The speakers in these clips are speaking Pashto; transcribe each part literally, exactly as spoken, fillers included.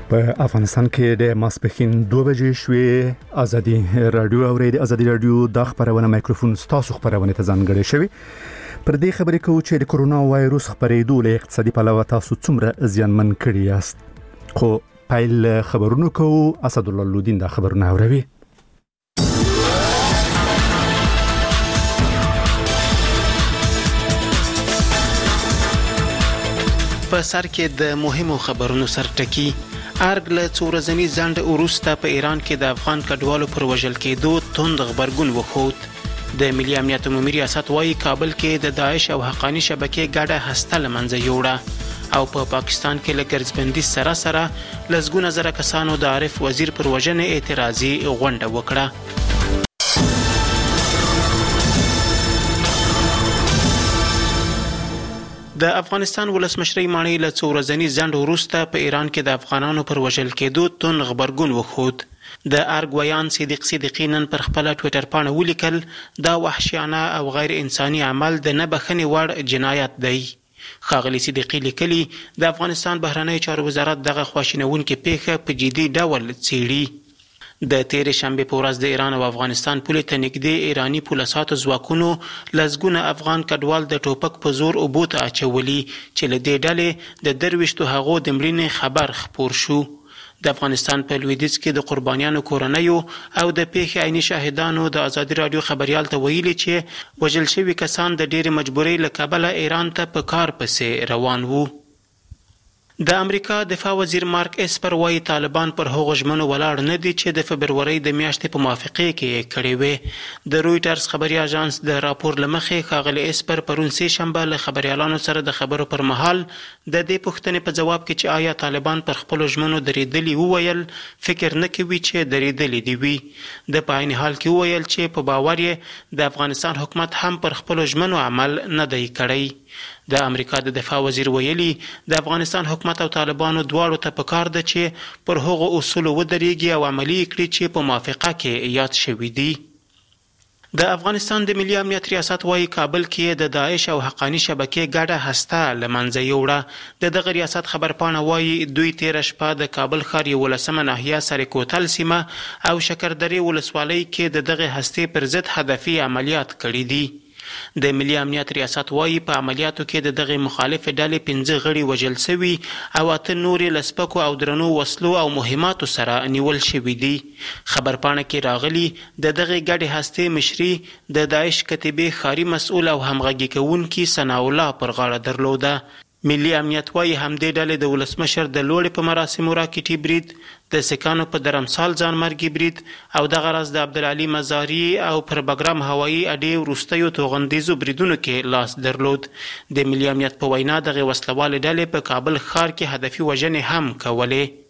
په افغانستان کې د ماسپښین دوه بجې شوې. ازادي رادیو او ریډیو ازادي رادیو د خبرونه مایکروفون ستاسو خبرونه ته ځانګړی شوی. پر دې خبرې کوو چې د کورونا وایروس خبرېدو له اقتصادي پلوه تاسو څومره زیانمن کړی یاست. خو پایل خبرونه کوو. اسد الله لودین دا خبرونه اوروي. په سر کې د مهمو خبرونو سرټکی. ارګ له څو ورځني ځنډ وروسته په ایران کې د افغان کډوالو پر وژل کېدو توند غبرګون وښود. د ملي امنیت عمومي ریاست وايي کابل کې د داعش او حقانی شبکې ګډه هسته له منځه یوړه او په پا پاکستان کې له ګرځبندي سره سره لسګونه زره کسانو د عارف وزیر پر وژنې اعتراضي غونډه وکړه. د افغانستان ولسمشرۍ ماڼۍ له څو ورځني ځنډ وروسته په ایران کې د افغانانو پر وژل کېدو توند غبرګون وښود. د ارګ ویان صدیق صدیقی نن پر خپله ټویټر پاڼه ولیکل دا وحشیانه او غیر انساني عمل د نه بخښنې وړ جنایت دی. ښاغلي صدیقی لیکلي د افغانستان بهرنیو چارو وزارت دغه خواشینونکې پیښه په جدي ډول څیړي. د تیرې شنبې په ورځ د ایران او افغانستان پولې ته نږدې ایراني پولساتو ځواکونو لسګونه افغان کډوال د ټوپک په زور اوبو ته اچولي چې له دې ډلې د درویشتو هغو د مړینې خبر خپور شو. د افغانستان په لویدیځ کې د قربانیانو کورنیو او د پیښې عیني شاهدانو د ازادي رادیو خبریال ته ویلي چې وژل شوي کسان د ډېرې مجبورۍ له کبله ایران ته په کار پسې روان وو. د امریکا دفاع وزیر مارک اسپر وايي طالبان پر هغو ژمنو ولاړ نه دي چې د فبرورۍ د میاشتې په موافقې کې یې کړې وې. د رویټرز خبري اژانس د راپور له مخې ښاغلي اسپر پرون سې شنبه له خبریالانو سره د خبرو پر مهال د دې پوښتنې په ځواب کې چې آیا طالبان پر خپلو ژمنو درېدلي وویل فکر نه کوي چې درېدلي دي وي. د په عین حال کې وویل چې په باور یې د افغانستان حکومت هم پر خپلو ژمنو عمل نه دی کړی. د امریکا د دفاع وزیر ویلي د افغانستان حکومت او طالبانو دواړو ته پکار ده چې پر هغو اصولو ودرېږي او عملي کړي چې په موافقه کې یاد شوي دي. د افغانستان د ملي امنیت ریاست وايي کابل کې د داعش او حقانی شبکې ګډه هسته له منځه یوړه. د دغه ریاست خبرپاڼه وايي دوی تیره شپه د کابل ښار یولسمه ناحیه سرې کوتل سیمه او شکردرې ولسوالۍ کې د دغې هستې پر ضد هدفي عملیات کړي دي. د ملي امنیت ریاست وايي په عملیاتو کې د دغې مخالفې ډلې پنځه غړي وژل شوي او اته نورې له سپکو او درنو وسلو او مهماتو سره نیول شوي دي. خبرپاڼه کې راغلي د دغې ګډې هستې مشري د داعش کتیبې ښاري مسؤل او همغږي کوونکي ثناء الله پر غاړه درلوده. ملي امنیت وايي همدې ډلې د ولسمشر د لوړې په مراسمو راکټي برید، د سکانو په درمسال ځانمرګي برید او دغه راز د عبدالعلي مزاري او پر بګرام هوایي اډې وروستیو توغندیزو بریدونو کې لاس درلود. د ملي امنیت په وینا دغې وسلوالې ډلې په کابل ښار کې هدفي وژنې هم کولې.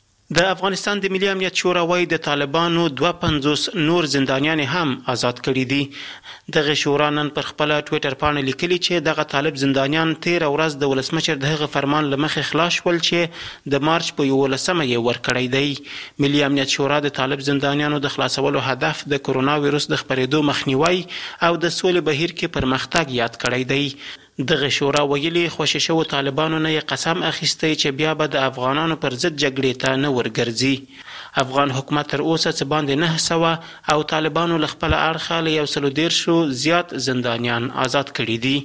د افغانستان د ملي امنیت شورا وايي د طالبانو دوه پنځوس نور زندانیان هم آزاد کړي دي. دغه شورا نن پر خپله ټویټر پاڼه لیکلي چې دغه طالب زندانیان تیره ورځ د ولسمشر د هغه فرمان له مخې خلاص شول چې د مارچ په یولسمه یې ورکړی دی. ملي امنیت شورا د طالب زندانیانو د خلاصولو هدف د کرونا ویروس د خپرېدو مخنیوی او د سولې بهیر کې پرمختګ یاد کړی دی. دغه شورا ویلي خوشې شوو طالبانو نه یې قسم اخیستی چې بیا به د افغانانو پر ضد جګړې ته نه ورګرځي. افغان حکومت تر اوسه څه باندې نه سوه او طالبانو له خپله اړخه له یو سلو دېرشو زیات زندانیان آزاد کړي دي.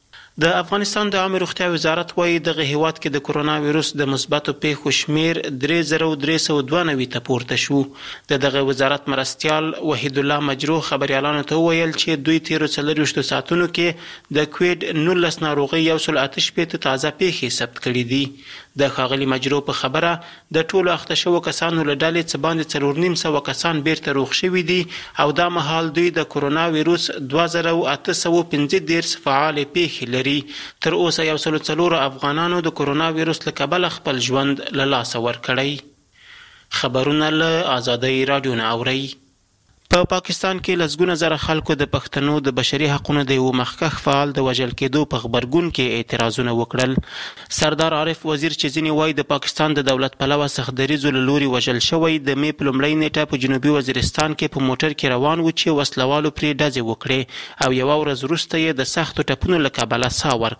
د افغانستان د عامې روغتیا وزارت وايي دغه هیواد کې د کرونا ویروس د مثبتو پیښو شمیر درې زره درې سوه دوه نوي ته پورته شو. د دغه وزارت مرستیال وحید الله مجروح خبریالانو ته وویل چې دوی تیرو څلرویشتو ساعتونو کې د کوویډ نولس ناروغۍ یو سل اته شپېته تازه پیښې ثبت کړي دي. د ښاغلي مجروح په خبره د ټولو اخته شوو کسانو له ډلې څه باندې څلور نیم سوه کسان بیرته روغ شوي دي او دا مهال دوی د کرونا ویروس دوه زره اته سوه پنځه دېرش فعالې پیښې لري. تر اوسه یو سلو څلورو افغانانو د کرونا ویروس له کبله خپل ژوند له لاسه ورکړی. خبرونه له ازادۍ راډیو نه اورئ. په پاکستان کې لسګونه زره خلکو د پښتنو د بشري حقونو د یوه مخکښ فعال د وژل کېدو په غبرګون کې اعتراضونه وکړل. سردار عارف وزیر چې ځینې وایي د پاکستان د دولت پلوه سختدریځو له لوري وژل شوی د مې په لومړۍ نیټه په جنوبي وزیرستان کې په موټر کې روان و چې وسلوالو پرې ډزې وکړې او یوه ورځ وروسته یې د سختو ټپونو له کبله ساه ورکړه.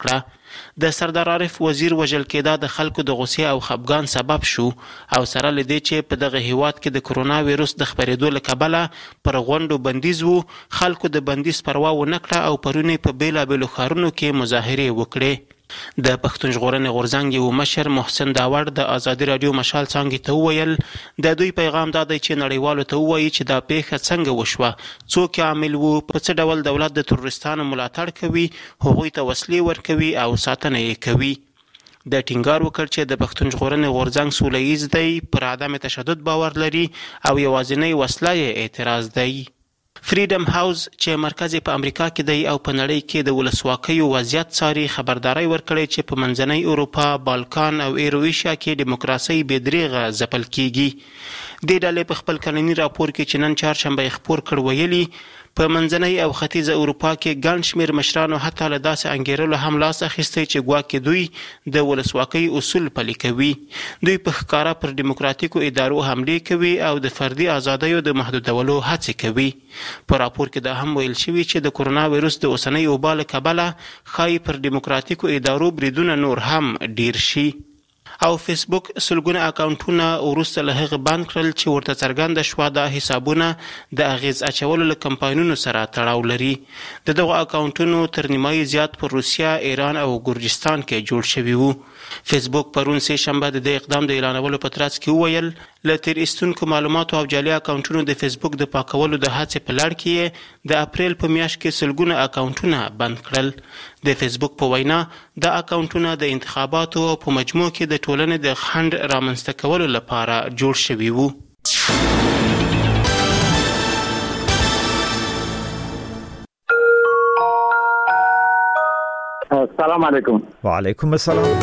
د سردار عارف وزیر وژل کېدا د خلکو د غوسې او خپګان سبب شو او سره له دې چې په دغه هیواد کې د کرونا وایروس د خپرېدو له کبله پر غونډو بندیز وو، خلکو د بندیز پروا ونه کړه او پرون په بیلابېلو ښارونو کې مظاهرې وکړې. د پښتون ژغورنې غورځنګ یو مشر محسن داوړ د ازادي راډیو مشال څانګې ته وویل د دوی پیغام دا دی چې نړیوالو ته ووایي چې دا پیښه څنګه وشوه، څوک عامل وو، په څه ډول دولت د تروریستانو ملاتړ کوي، هغوی ته وسلې ورکوي او ساتنه یې کوي. د ټینګار وکړ چې د پښتون ژغورنې غورځنګ سوله ییز دی، پر عدم تشدد باور لري او یوازینۍ وسله یې اعتراض دی. فریډم هاوس چې مرکز په امریکا کې دی او په نړۍ کې د ولسواکیو وضعیت څاري خبرداری ورکړی چې په منځنۍ اروپا، بالکان او ایرویشیا کې دیموکراسي بې دریغه ځپل کیږي. دې ډلې په خپل کلني راپور کې چې نن چهارشنبه یې خپور کړ ویلي په منځنۍ او ختیځه اروپا کې ګڼ شمېر مشرانو حتی له داسې انګېرلو هم لاس اخیستی چې ګواکې دوی د ولسواکۍ اصول پلي کوي. دوی په ښکاره پر دیموکراتیکو ادارو حملې کوي او د فردي ازادیو د محدودولو هڅې کوي. په راپور کې دا هم ویل شوي چې د کرونا وایروس د اوسنۍ وبا له کبله ښایي پر دیموکراتیکو ادارو بریدونه نور هم ډیر شي. او فیسبوک سلګونه اکاونټونه وروسته له هغه بند کړل چې ورته څرګنده شوه دا حسابونه د اغیز اچولو له کمپاینونو سره تړاو لري. د دغو اکاونټونو تر نیمایي زیات پر روسیه، ایران او ګورجستان کې جوړ شوي وو. فیسبوک پرون سه شنبه د دې اقدام د اعلانولو په ترڅ کې وویل له تیر ایستونکو معلوماتو او جعلي اکاونټونو د فیسبوک د پاکولو د هڅې په لړ کې د اپریل په میاشت کې سلګونه اکاونټونه بند کړل. د فیسبوک په وینا دا اکاونټونه د انتخاباتو او په مجموع کې د ټولنې د خنډ رامنځته کولو لپاره جوړ شوي وو. السلام علیکم. وعلیکم السلام.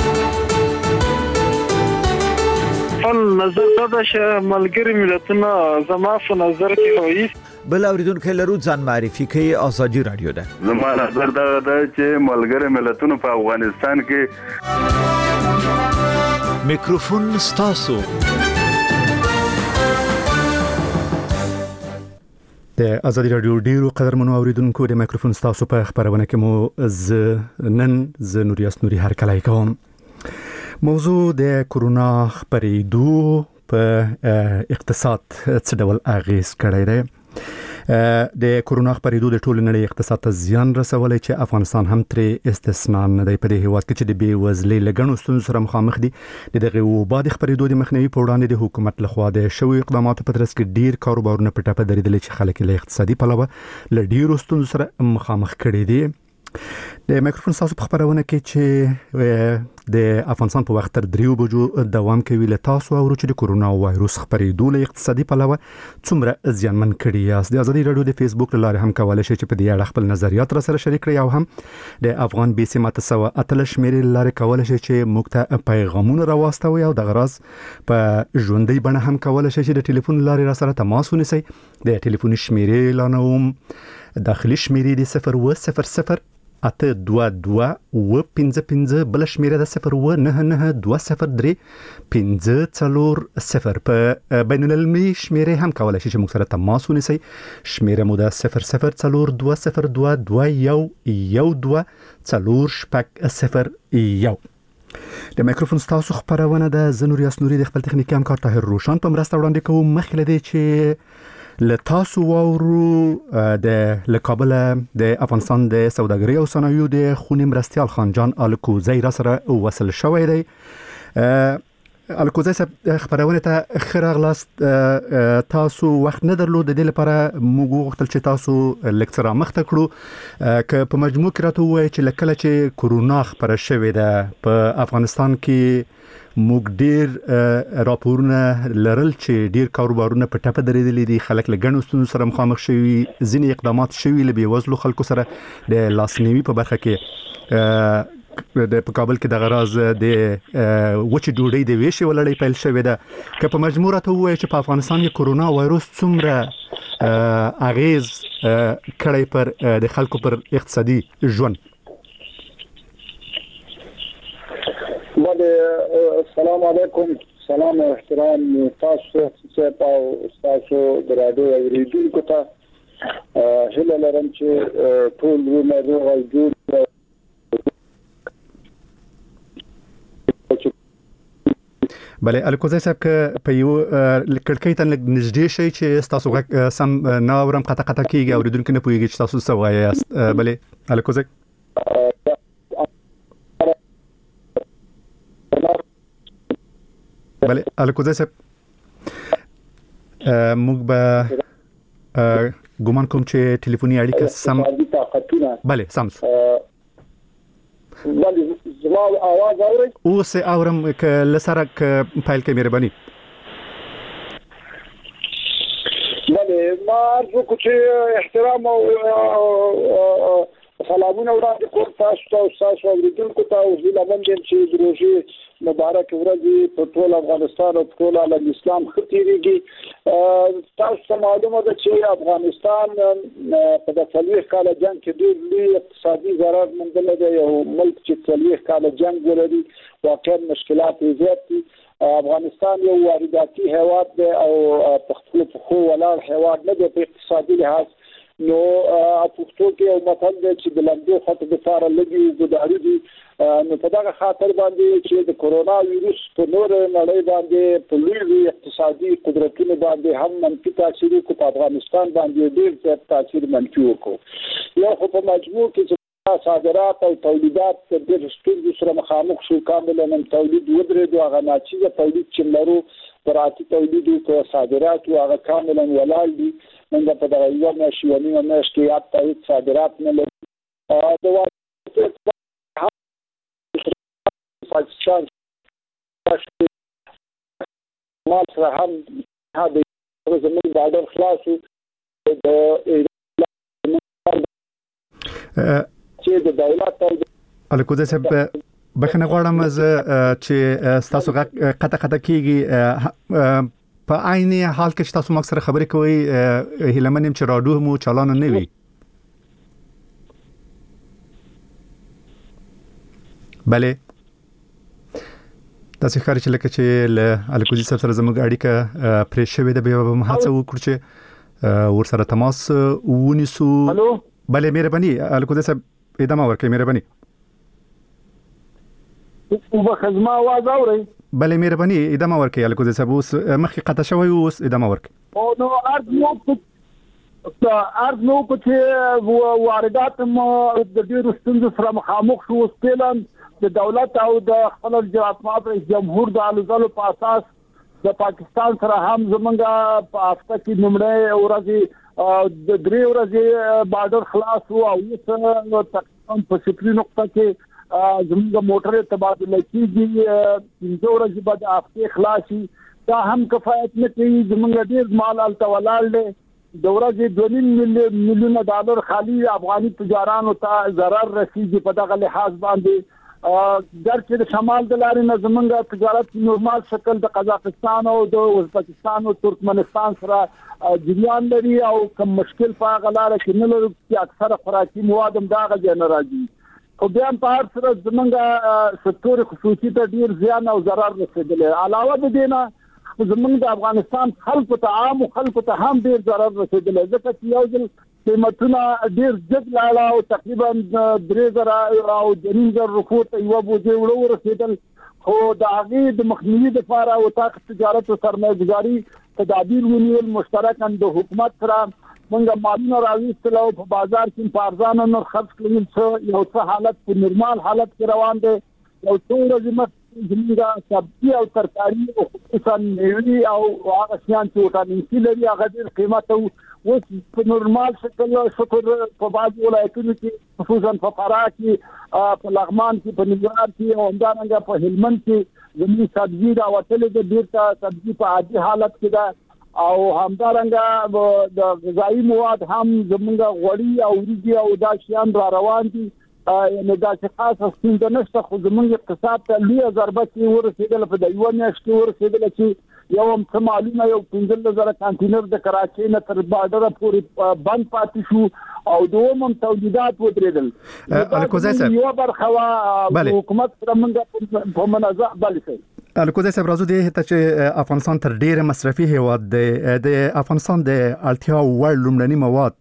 فن نظر دا چې ملګری ملتونه زما په نظر کې وایي بل اوریدونکو لرو ځان معرفي کوي. ازادي رادیو ده. زما نظر دا ده چې ملګری ملتونه په افغانستان کې میکروفون ستاسو. د ازادي رادیو ډیرو قدرمنو اوریدونکو د میکروفون ستاسو په خبرونه کې مو ز نن ز نوریاس نوري هر کله کوم. موضوع د کرونا خپرېدو په اقتصاد څه ډول اغیز کړی دی. د کرونا خپرېدو د ټول نړۍ اقتصاد ته زیان رسولی چې افغانستان هم ترې استثنا نه دی. په دې هیواد کې چې د بېوزلۍ له ګڼو ستونزو سره مخامخ دي، د دغې وبا د خپرېدو د مخنیوي په وړاندې د حکومت لخوا د شویو اقداماتو په ترڅ کې ډیر کاروبارونه په ټپه درېدلي چې خلک له اقتصادي پلوه له ډیرو ستونزو سره مخامخ کړي دي. د میکروفون تاسو په خبرونه کې چې د افغانستان په وخت تر دریو بجو دوام کوي له تاسو او چې د کرونا وایروس خپرېدو له اقتصادي پلوه څومره زیانمن کړي یاست. د ازادي رادیو د فیسبوک له لارې هم کولای شئ چې په دې اړه خپل نظریات را سره شریک کړئ او هم د افغان بي سي ماته سو اتل شمیرې لارې کولای شئ چې موږ ته پیغامونه راوستوي او د غراز په ژوندۍ بڼه هم کولای شئ چې د ټلیفون لارې را سره تماس ونیسئ. د ټلیفوني شمیرې اعلانوم. داخلي شمیرې د صفر و صفر صفر اته دوه دوه و پنځه پنځه، بل شمیره د صفر و نه نه دوه صفر درې پنځه څلور صفر. په بین المللي شمیره هم کولای شئ چې موږ سره تماس ونیسئ. شمیره مو د صفر صفر څلور دوه صفر دوه دوه یو یو دوه څلور شپږ صفر یو. د میکروفون ستاسو خبرونه د زنوریاس نوري د خپل تخنیکي همکار طاهر روشن په مرسته وړاندې کوم. مخکې له دې چې له تاسو واورو د لکابل د افغانستان د سوداګرۍ او صنایعو د خونی مرستیال خانجان الکوزی را سره وصل شوی دی. الکوزی صاحب خبرونه ته خراغلاست. تاسو وخت نه درلود د دې لپاره موږ غوښتل چې تاسو لیکچر مخته کړو که په مجموع کې راته وایي چې لکه چې کرونا خبره شوې ده په افغانستان کې موږ ډیر راپورونه لرل چې ډیر کاروبارونه په ټپه درېدلي دي، خلک له ګڼو ستونزو سره مخامخ شوي، ځینې اقدامات شوي له بېوزلو خلکو سره د لاسنیوي په برخه کې. د په کابل کې د غراز د وچې ډوډۍ د ویشې ولړۍ پیل شوې ده. که په مجموع راته ووایي چې په افغانستان کې کرونا وایروس څومره اغیز کړی پر د خلکو پر اقتصادي ژوند. السلام علیکم. سلام او احترام تاسو ته او تاسو د رادیو اوریدونکو ته. هله لرم چې ټول ورونه روغ او جوړ بله الکوزای صاحب که په یو کړکۍ ته نږدې شي چې تاسو غږ سم نه اورم قطع قطع کیږي او اوریدونکو نه پوهیږي چې تاسو څه وایاست. بله الکوزای بله الکوزای صاحب موږ به ګومان کوم چې ټلیفوني اړیکه سم بله سم شو. بله زما आवाज اورئ؟ اوس اورم که لسره که فایل کې مهرباني. بله ما ارجو چې احترام او سلامونه وړاندې کوم تاسو ته او تاسو اوریدونکو ته او زه لمن دم چې د روزي مبارک ورځ په ټول افغانستان او ټول عالم اسلام ختیریږي. تاسو ته معلومه ده چې افغانستان په د څلوېښت کال جنگ کې ډېر لوی اقتصادي ضرر موندلی دی. یو ملک چې څلوېښت کال جنگ ولري واقعا مشکلات یې زیات دي. افغانستان یو وارداتي هیواد دی او په خپلو پښو ولاړ هیواد نه دی په اقتصادي لحاظ. نو پښتو کې یو متل دی چې د لمدو خط دپاره لږې اوږدهاري دي. نو په دغه خاطر باندې چې د کورونا ویروس په نور نړۍ باندې په لوی لوی اقتصادي قدرتونو باندې هم منفي تاثیر وکړو، په افغانستان باندې ډېر زیات تاثیر منفي وکړو. یو خو په مجموع کې چې صادرات او تولیدات ډېر ستونزو سره مخامخ شو، کاملا هم تولید ودرېدو. هغه ناچیزه تولید چې لرو زراعتي تولید او صادرات هغه کاملا ولاړ دي. موږ په دغه یوه میاشت یوه نیمه میاشت کې یاد تایید صادرات نه لرو. د پاکستان مال سره هم د زموږ بارډر خلاص شو. د چې د دولت الکوزای صاحب بخښنه غواړم چې تاسو قطع قطع کیږي. په عین حال کې چې تاسو موږ سره خبرې کوئ هیله منم چې راډیو مو چالان نه وي. بله تاسو ښکاري چې لکه چې له الکوزي صاحب سره زموږ اړیکه پرې شوې ده، بیا به موږ هڅه وکړو چې ورسره تماس ونیسو. بله مهرباني الکوزي صاحب ادامه ورکړئ مهرباني. او به خدمت आवाज اورئ؟ بله مهرباني ادامه ورکړئ الکوزي صاحب. اوس مخکې قطع شوی اوس ادامه ورکړئ. او نو ارز نو ارز نو چې واردات مو د ډیرو ستونزو سره مخامخ شو. استلم د دولت او د خپل جمهوریت رئیس جمهور د الوزلو په اساس د پاکستان سره هم زمونږه په هفته کې نمړې ورځې د درې ورځې بارډر خلاص وو او اوس تقریبا په صفري نقطه کې زمونږ موټرې تبادله کېږي. پنځه ورځې بعد هفته خلاصي دا هم کفایت نه کوي. زمونږ ډېر مال هلته ولاړ دی. د ورځې دوه نیم میلیونه ډالر خالي افغاني تجارانو ته ضرر رسیږي. په دغه لحاظ باندې ګرچې د شمال د لارې نه زمونږ تجارت نورمال شکل د قزاقستان او د ازبکستان او ترکمنستان سره جریان لري او کوم مشکل په هغه لاره کې نه لري چې اکثره خوراکي مواد هم دغه ځای نه راځي. خو بیا هم په هر سره زمونږ سکتور خصوصي ته ډېر زیان او ضرر رسېدلی. علاوه د دې نه زمونږ د افغانستان خلکو ته عامو خلکو ته هم ډېر ضرر رسېدلی، ځکه چې یو ځل قیمتونه ډېر جګ لاړه او تقریبا درې زره او درې زره روپو ته یوه بوجۍ وړه ورسېدل. خو د هغې د مخنیوي دپاره وطاق تجارت او سرمایه ګزاري تدابیر ونیول. مشترکاً د حکومت سره موږ مالونه راویستل او په بازار کې په ارزانه نرخ خرڅ کړل. څه یو څه حالت په نورمال حالت کې روان دی. یو څو ورځې مخکې زموږ سبزي او ترکاري او خصوصا مېوې او هغه شیان چې وټامین سي لري هغه ډېر قیمته وو. اوس په نورمال شکل شکر په بعضو ولایتونو کې خصوصا په فراه کې، په لغمان کې، په ننګرهار کې او همدارنګه په هلمند کې زموږ سبزي راوتلې ده. بېرته سبزي په عادي حالت کې ده او همدارنګه د غذایي مواد هم زموږ غوړي او وریجې او دا شیان را روان دي. یعنې داسې خاصه ستونزه نشته. خو زموږ اقتصاد ته لویه ضربه چې ورسېدله په د یوه میاشت کې ورسېدله چې یو هم څه معلومه یو پنځلس زره کانټینر د کراچۍ نه تر بارډره پورې بند پاتې شو او دوم هم تولیدات ودرېدل. الکوزای صاحب یوه برخه وه حکومت سره موږ په منظم بلې صحیح الکوزای صاحب راځو دې ته چې افغانستان تر ډېره مصرفي هیواد دی. د افغانستان د اړتیا وړ لومړني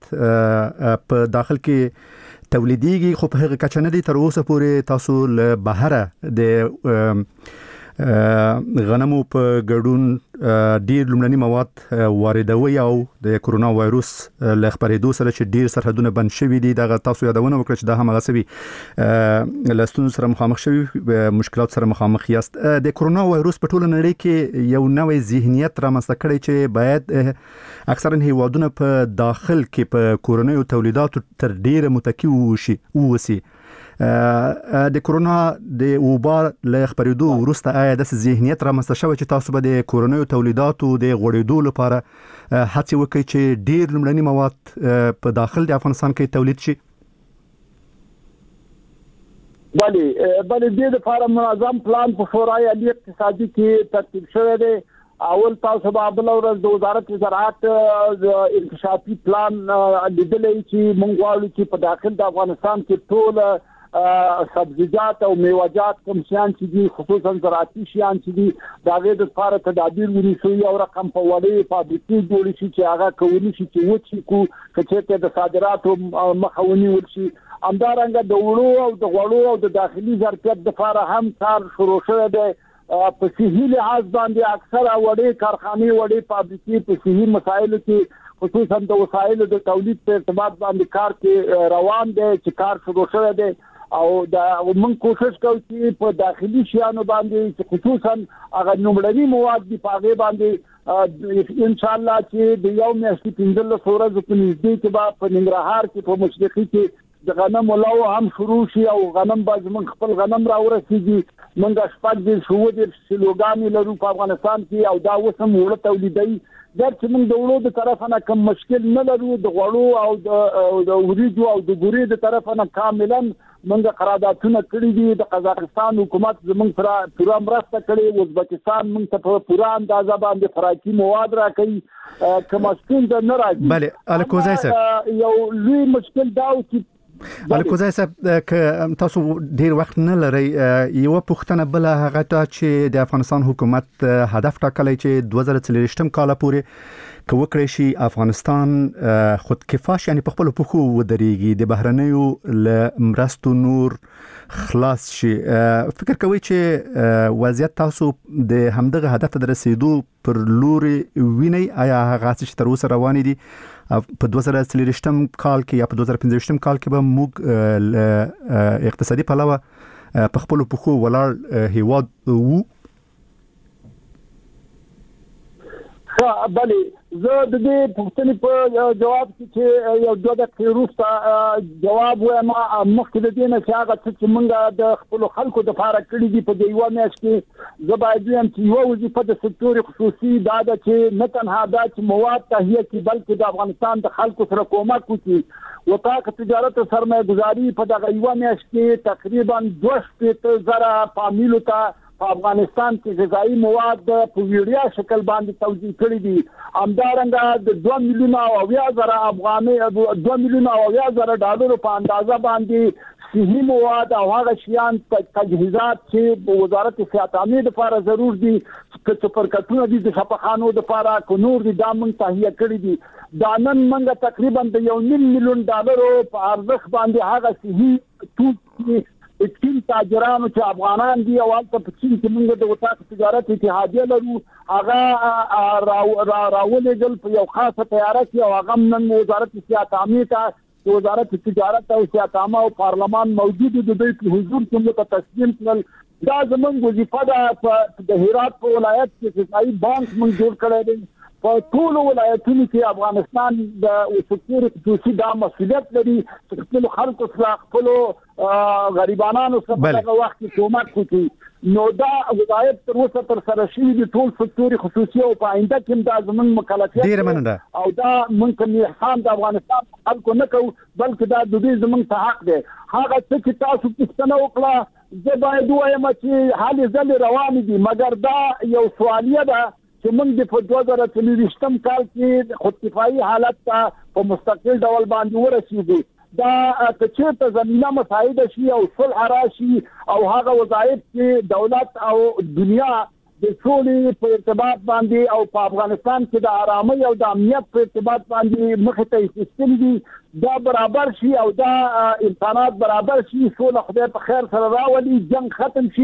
مواد په داخل کې تولیدېږي، خو په هغه کچه نه دي تر اوسه پورې تاسو له بهره د غنمو په ګډون ډیر لمړني مواد واردوي او د کورونا وایروس له خبرېدو سره چې ډیر سرحدونه بند شوي دي دغه تاسو یادونه وکړه چې دا هم هغه سوي لستون سره مخامخ شوي مشکلات سره مخامخ یاست. د کورونا وایروس په ټوله نړۍ کې یو نوې ذهنیت رامنځته کړی چې باید اکثرا هیوادونه په داخل کې په کورنیو تولیداتو تر ډیره متکی وشي ووسی. د کورونا د وبا له خبرېدو وروسته آیا د ذهنیت رامنځته شوی چې تاسو به د کورنیو تولیداتو د غوړېدو لپاره هڅه وکړئ چې ډیر لمړني مواد په داخل د افغانستان کې تولید شي؟ بله بله د لپاره منظم پلان په شورای عالی اقتصادي کې ترتیب شوی دی. اول تاسو به بل ورځ د وزارت زراعت انکشافي پلان لیدلې چې مونږ غواړو چې په داخل د افغانستان کې ټول سبزیجات او میوه‌جات کوم شیان چې دي خصوصا زراعتي شیان چې دي دا غیر د لپاره تدابیر ونیسو او رقم په وړي فابریکې جوړ شي چې هغه کوي شي چې وڅ کو چې د صادراتو مخاوني ورشي. همدارنګه د وړو او د غوړو او د داخلي ظرفیت لپاره هم کار شروع شوی دی. په صحي لحاظ باندې اکثره وړې کارخانې وړې فابریکې په صحي مسایلو کې خصوصا د وسایلو د تولید په ارتباط باندې کار کې روان دی چې کار شروع شوی دی او دا موږ کوشش کوو چې په داخلي شیانو باندې خصوصا هغه نومړني مواد دی په هغه باندې ان شاء الله چې د یو میاشتې پنځه ورځې په نږدې کې به په ننګرهار کې په مشرقي کې د غنم لو هم شروع شي او غنم باز من خپل غنم را ورسیږي. منګه شپږ د شو د سلوګانی لرو په افغانستان کې او دا وسم وړ تولیدي در چې موږ د وړو د طرف نه کوم مشکل نه لرو د غوړو او د وریجو او د ګوري د طرف نه کاملا موږ قراردادونه کړی دي. د قزاقستان حکومت زموږ سره پوره مرسته کړې، ازبکستان موږ ته په پوره اندازه باندې خوراکي مواد راکړي کوم ستونزه نه راځي. بله الکوزای صاحب یو لوی مشکل دا و چې الکوزای صاحب که تاسو ډیر وخت نه لرئ یو پوښتنه بل هغه ته چې د افغانستان حکومت هدف ټاکلی چې دوه زره څلوېښتم کال پورې که وکړی شي افغانستان خودکفاش یعنی په خپل پښو ودرېږي د بهرنیو له مرستو نور خلاص شي. فکر کوئ چې وضعیت تاسو د همدغه هدف ته د رسیدو پر لوري وینئ؟ آیا هغه چې تر اوسه روانې دي په دوه زره څلوېښتم کال کې یا په دوه زره پنځه ویشتم کال کې به موږ اقتصادي پلوه په خپل پښو ولاړ هیواد وو؟ بله زه د دې پوښتنې په جواب کې چې یو دوه دقیقې وروسته جواب وایم. مخکې د دې نه چې هغه څه چې موږ د خپلو خلکو دپاره کړي دي په دې یوه میاشت کې زه باید ویم چې یوه وظیفه د سکتور خصوصي دا ده چې نه تنها دا چې مواد تهیه کړي بلکې د افغانستان د خلکو سره کومک وکړي. وطاق تجارت او سرمایه ګذاري په دغه یوه میاشت کې تقریبا دوه شپېته زره فامیلو ته په افغانستان کې غذایی مواد په ویډیا شکل باندې توزیع کړي دي. همدارنګه د دوه میلیونه او اویا زره افغانۍ دوه میلیونه او اویا زره ډالرو په اندازه باندې صحي مواد او هغه شیان تجهیزات چې وزارت صحت عامه لپاره ضرور دي چې سپرکټونه دي د شفاخانو لپاره کو نور دي دا موږ تهیه کړي دي. دا نن موږ تقریبا د یو نیم میلیون ډالرو په ارزښت باندې هغه صحي توکي چین تاجرانو چې افغانان دي او هلته په چین کې موږ د وطاق تجارت اتحادیه لرو هغه راولېږل په یو خاصه تیاره کې او هغه نن وزارت صحت عامه ته وزارت تجارت او صحت عامه او پارلمان موجود د دوی په حضور کې موږ تسلیم کړل. دا زموږ وظیفه ده. د هرات په ولایت کې غذایي بانک موږ جوړ کړی دی. په ټول ولایتونو کې افغانستان د سکتور خصوصي دا مسؤلیت لري چې خپل خلکو سره خپل غریبانو سره په هغه وخت کې کومک وکړي. نو دا ولایت تر اوسه تر سره شوي دي ټول سکتور خصوصي او په آینده کې دا زموږ مکلفیت او دا موږ کوم احسان د افغانستان خلکو نه کوو بلکې دا د دې زموږ حق دی. هغه څه چې تاسو پوښتنه وکړه زه باید ووایم چې حالې ځلې روانې دي مګر دا یو سوالیه ده چې موږ د په دوه زره څلوېښتم کال کې خودکفایي حالت ته په مستقل ډول باندې ورسېږو. دا که چېرته زمینه مساعده شي او صلح راشي او هغه وظایف چې دولت او دنیا د سولې په ارتباط باندې او په افغانستان کې د آرامۍ او د امنیت په ارتباط باندې مخې ته ایستلي دي دا برابر شي او دا امکانات برابر شي سوله خدای په خیر سره راولي جنگ ختم شي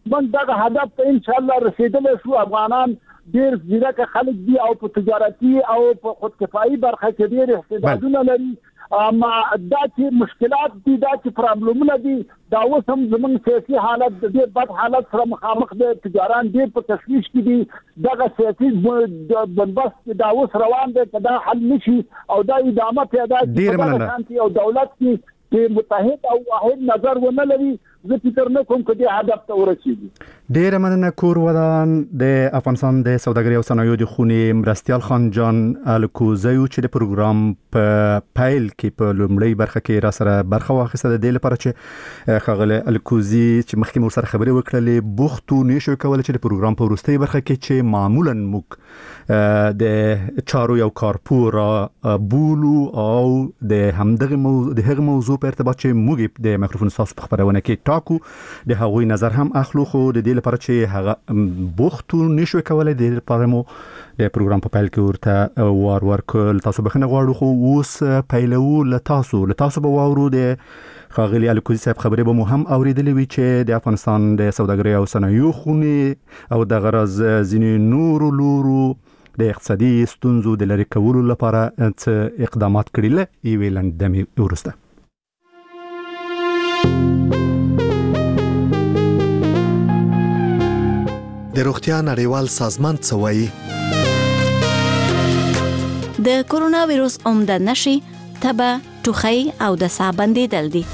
من دغه هدف ته ان شاء الله رسیدل شو. افغانان ډیر ځیرک خلک دي او په تجارتي او په خودکفایي برخه کې ډیر استعدادونه لري. اما دا چې مشکلات دي، دا چې پرابلمونه دي، دا اوس هم زموږ سیاسي حالت د ډېر بد حالت سره مخامخ دي. تجاران ډېر په تشویش کې دي. دغه سیاسي بندوبست دا اوس روان دی که دا حل نشي او دا ادامه پیدا کړي او دولت کې چې متحد او واحد نظر ونه لري، زه فکر نه کوم چې دې هدف ته ورسیږي. ډېره مننه. کور ودان د افغانستان د سوداګرۍ او صنایعو د خونې مرستیال خان جان الکوزی چې د پروګرام په پایل کې په لومړی برخه کې را سره برخه واخیسته. د دې لپاره چې ښاغلی الکوزی چې مخکې مو سره خبرې وکړلې بوختو نشو کولای چې د پروګرام په وروستۍ برخه کې چې معمولا موږ د چارو یو کارپور بولو او د همدغه موضوع د هغه موضوع په ارتباط چې موږ د میکروفون تاسو په خبرونه کې ټاکو د هغوی نظر هم اخلو، خو د دې لپاره چې هغه بوختو نشو کولای د لپاره مو د پروګرام په پایل کې ورته وار ورکول. تاسو بخښنه غواړو، خو اوس پیلو له تاسو له تاسو به واورو د ښاغلي الکوزي صاحب خبرې به مو هم اوریدلې وي چې د افغانستان د سوداګرۍ او صنایعو خونې او د غرض ځینې نورو لورو د اقتصادي ستونزو د لرې کولو لپاره څه اقدامات کړي له یوې لنډمې وروسته. د روغتیا نړیوال سازمان څه وایي؟ د کورونا وایروس عمده نشي تبه، ټوخی او د ساه بندیدل دي.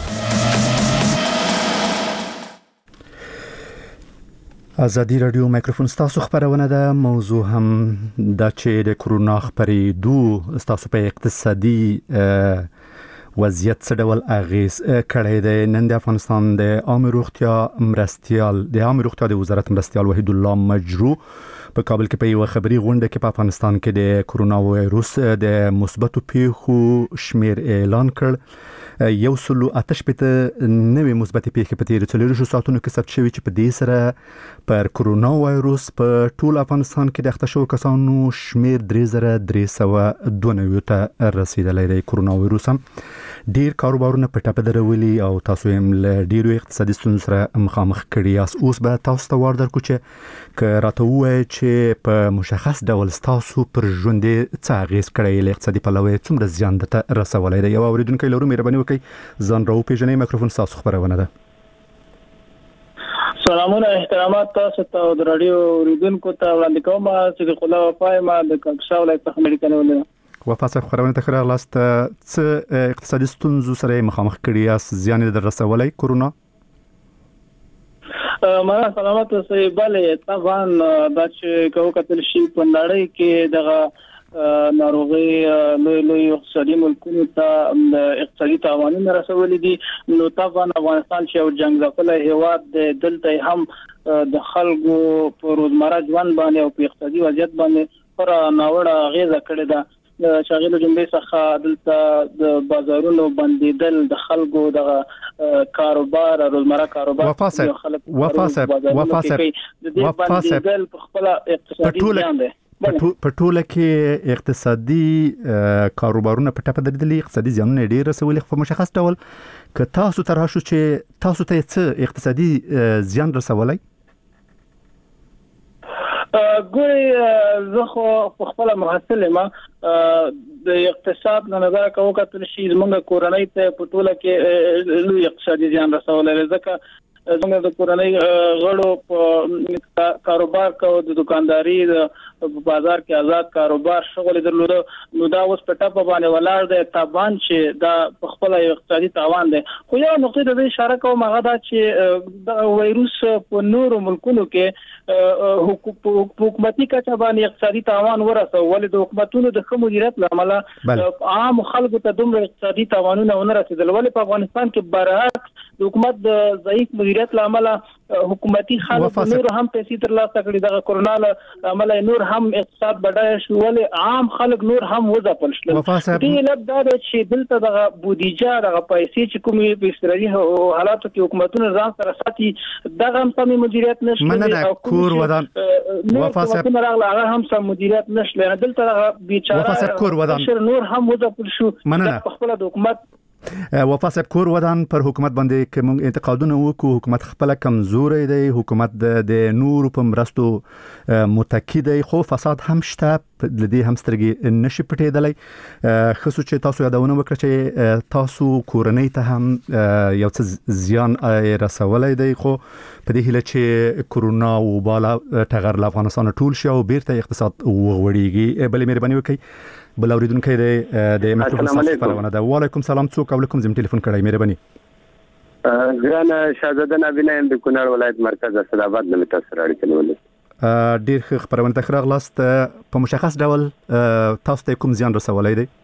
ازادي رادیو میکروفون تاسو خبرونه ده. موضوع هم د چې د کورونا خبرېدو تاسو په اقتصادي وضعیت څه ډول اغیز کړی دی. نن د افغانستان د عامه روغتیا مرستیال د عامه روغتیا د وزارت مرستیال وحید الله مجرو په کابل کې په یو خبري غونډه کې په افغانستان کې د کورونا وایروس د مثبتو پیښو شمیر اعلان کړ. یو سلو آتش پته نوې مثبتې پیښې په تیرو څلورو ساعتونو کې ثبت شوي چې په دې سره پر کورونا وایروس په ټول افغانستان کې د اخته شوو کسانو شمیر درې زره درې سوه دوه نوي ته رسیدلی دی. کورونا وایروس هم ډیر کاروبارونه په ټپه درولي او تاسو هم له ډیرو اقتصادي ستونزو سره مخامخ کړي یاست. اوس به تاسو ته وار درکو چې که راته ووایئ چې په مشخص ډول ستاسو پر ژوند څه اغیز کړی له اقتصادي پلوه څومره زیان درته رسولی دی. یو اورېدونکی لرو، مهرباني وکړئ ځان راوپېژنئ. میکروفون ستاسو خبرونه ده. سلامونه احترامات تاسو ته او د راډیو اوریدونکو ته وړاندې کوم چې د خلا وفای ما د کاکشا ولایت څخه امریکا نه ولې وفا صاحب خبرونه ته راغلاست. څه اقتصادي ستونزو سره مخامخ کړي یاست؟ زیان در رسولی کورونا؟ ما سلامات اوسئ. بلې طبعا دا چې کوو کتل شي په نړۍ کې دغه ناروغي لوی لوی اقتصادي ملکونو ته اقتصادي تاوانونه رسولي دي. نو طبعا افغانستان چې یو جنگ ځپلی هیواد دی، دلته هم د خلکو په روزمره ژوند باندې او په اقتصادي وضعیت باندې خورا ناوړه اغیزه کړې ده. شاغلو جنبې څخه دلته د بازارونو بندیدل، د خلکو د کاروبار روزمره کاروبار وفا صاحب وفا صاحب وفا صاحب وفا صاحب په خپل اقتصادي ځان دی. په ټوله کې اقتصادي کاروبارونه په ټپه درېدلي، اقتصادي زیانونه ډېر رسولي. په مشخص ډول که تاسو ته راشو چې تاسو ته څه اقتصادي زیان رسولی؟ ګوري زه خو په خپل محصل ما د اقتصاد نه نظر کوم کتل شي زمونږ کورنۍ ته په ټوله کې لوی اقتصادي زیان رسولی. ځکه زموږ د کورنۍ غړو په کاروبار کو، د دکانداري په بازار کې آزاد کاروبار شغل درلوده، نو دا اوس په ټاپه باندې ولاړ دی. تابان چې دا په خپل اقتصادي تاوان دی. خو یو نقطه د اشاره کوم هغه دا چې د وایروس په نورو ملکونو کې حکومتي کچه باندې اقتصادي تاوان ورسوي، ولې د حکومتونو د ښه مدیریت له امله عام خلکو ته دومره اقتصادي تاوانونه ونه رسېدل. ولې په افغانستان کې برعکس د حکومت د ضعیف مدیریت له امله حکومتي خلک نور هم پیسې ترلاسه کړي. د کورونا له امله نور هم اقتصاد بډای شو، ولې عام خلک نور هم وځپل شول. دې لب دا چې دلته د بودیجه د پیسې چې کومې په استرالي حالاتو کې حکومتونه ځان سره ساتي، دغه هم سم مدیریت نشي او کور ودان وفا صاحب هغه هم سم مدیریت نشي. دلته بیچاره وفا صاحب کور ودان نور هم وځپل شو. په خپل د حکومت وفا صاحب کور ودان پر حکومت باندې کوم انتقادونه وکړو، حکومت خپل کمزوري دی، حکومت د نور په مرستو متکی دی، خو فساد هم شته، لدی هم سترګې نشي پټېدلی. خصوص چې تاسو یادونه وکړه چې تاسو کورنۍ ته هم یو څه زیان رسولای دی، خو په دې هیله چې کرونا وباله ټغر له افغانستان ټول شي او بیرته اقتصاد وغوړیږي. بلې مهرباني وکړئ بل اوریدونکو د میکروفون څخه خبرونه ده. وعلیکم سلام، څوک او کوم زم ټلیفون کړی؟ مهرباني. ګران شاهزاده نبینا ام د کونړ ولایت مرکز اسداباد نه تاسو راړي کولای. ډیر ښه خبرونه تکرار غلاست. په مشخص ډول تاسو ته کوم زیان رسولای دی؟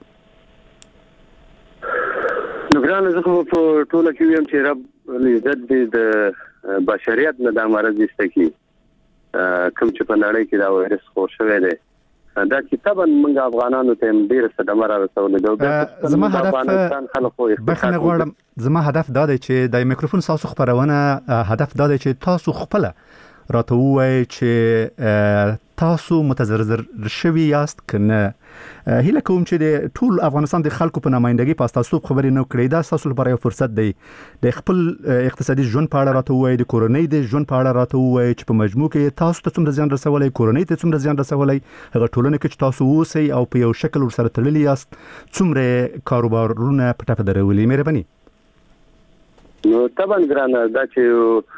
نو ګران زه په ټوله کې ویم چې رب عزت دې د بشریت نه د مرض استکی کوم چې په نړۍ کې دا وایرس خور شوی دی، دا کتابا موږ افغانانو ته ډیر صدمه را رسولې ده. زما هدف بخنه غواړم زما هدف دا دی چې د میکروفون تاسو خبرونه هدف دا دی چې تاسو خپل راته وایي چې تاسو متضرر شوي یاست کنه. هیله کوم چې د ټول افغانستان د خلکو په نمائندګۍ په تاسو خبرې نو کړی، دا تاسو لپاره یو فرصت دی د خپل اقتصادي ژوند په اړه راته وایي، د کورنۍ د ژوند په اړه راته وایي چې په مجموع کې تاسو ته څومره زیان رسولای، کورنۍ ته څومره زیان رسولای، هغه ټولنه کې چې تاسو اوسئ او په یو شکل ورسره تړلي یاست څومره کاروبارونه په ټاپه درولي. مهرباني. نو طبعا ګرانه دا چې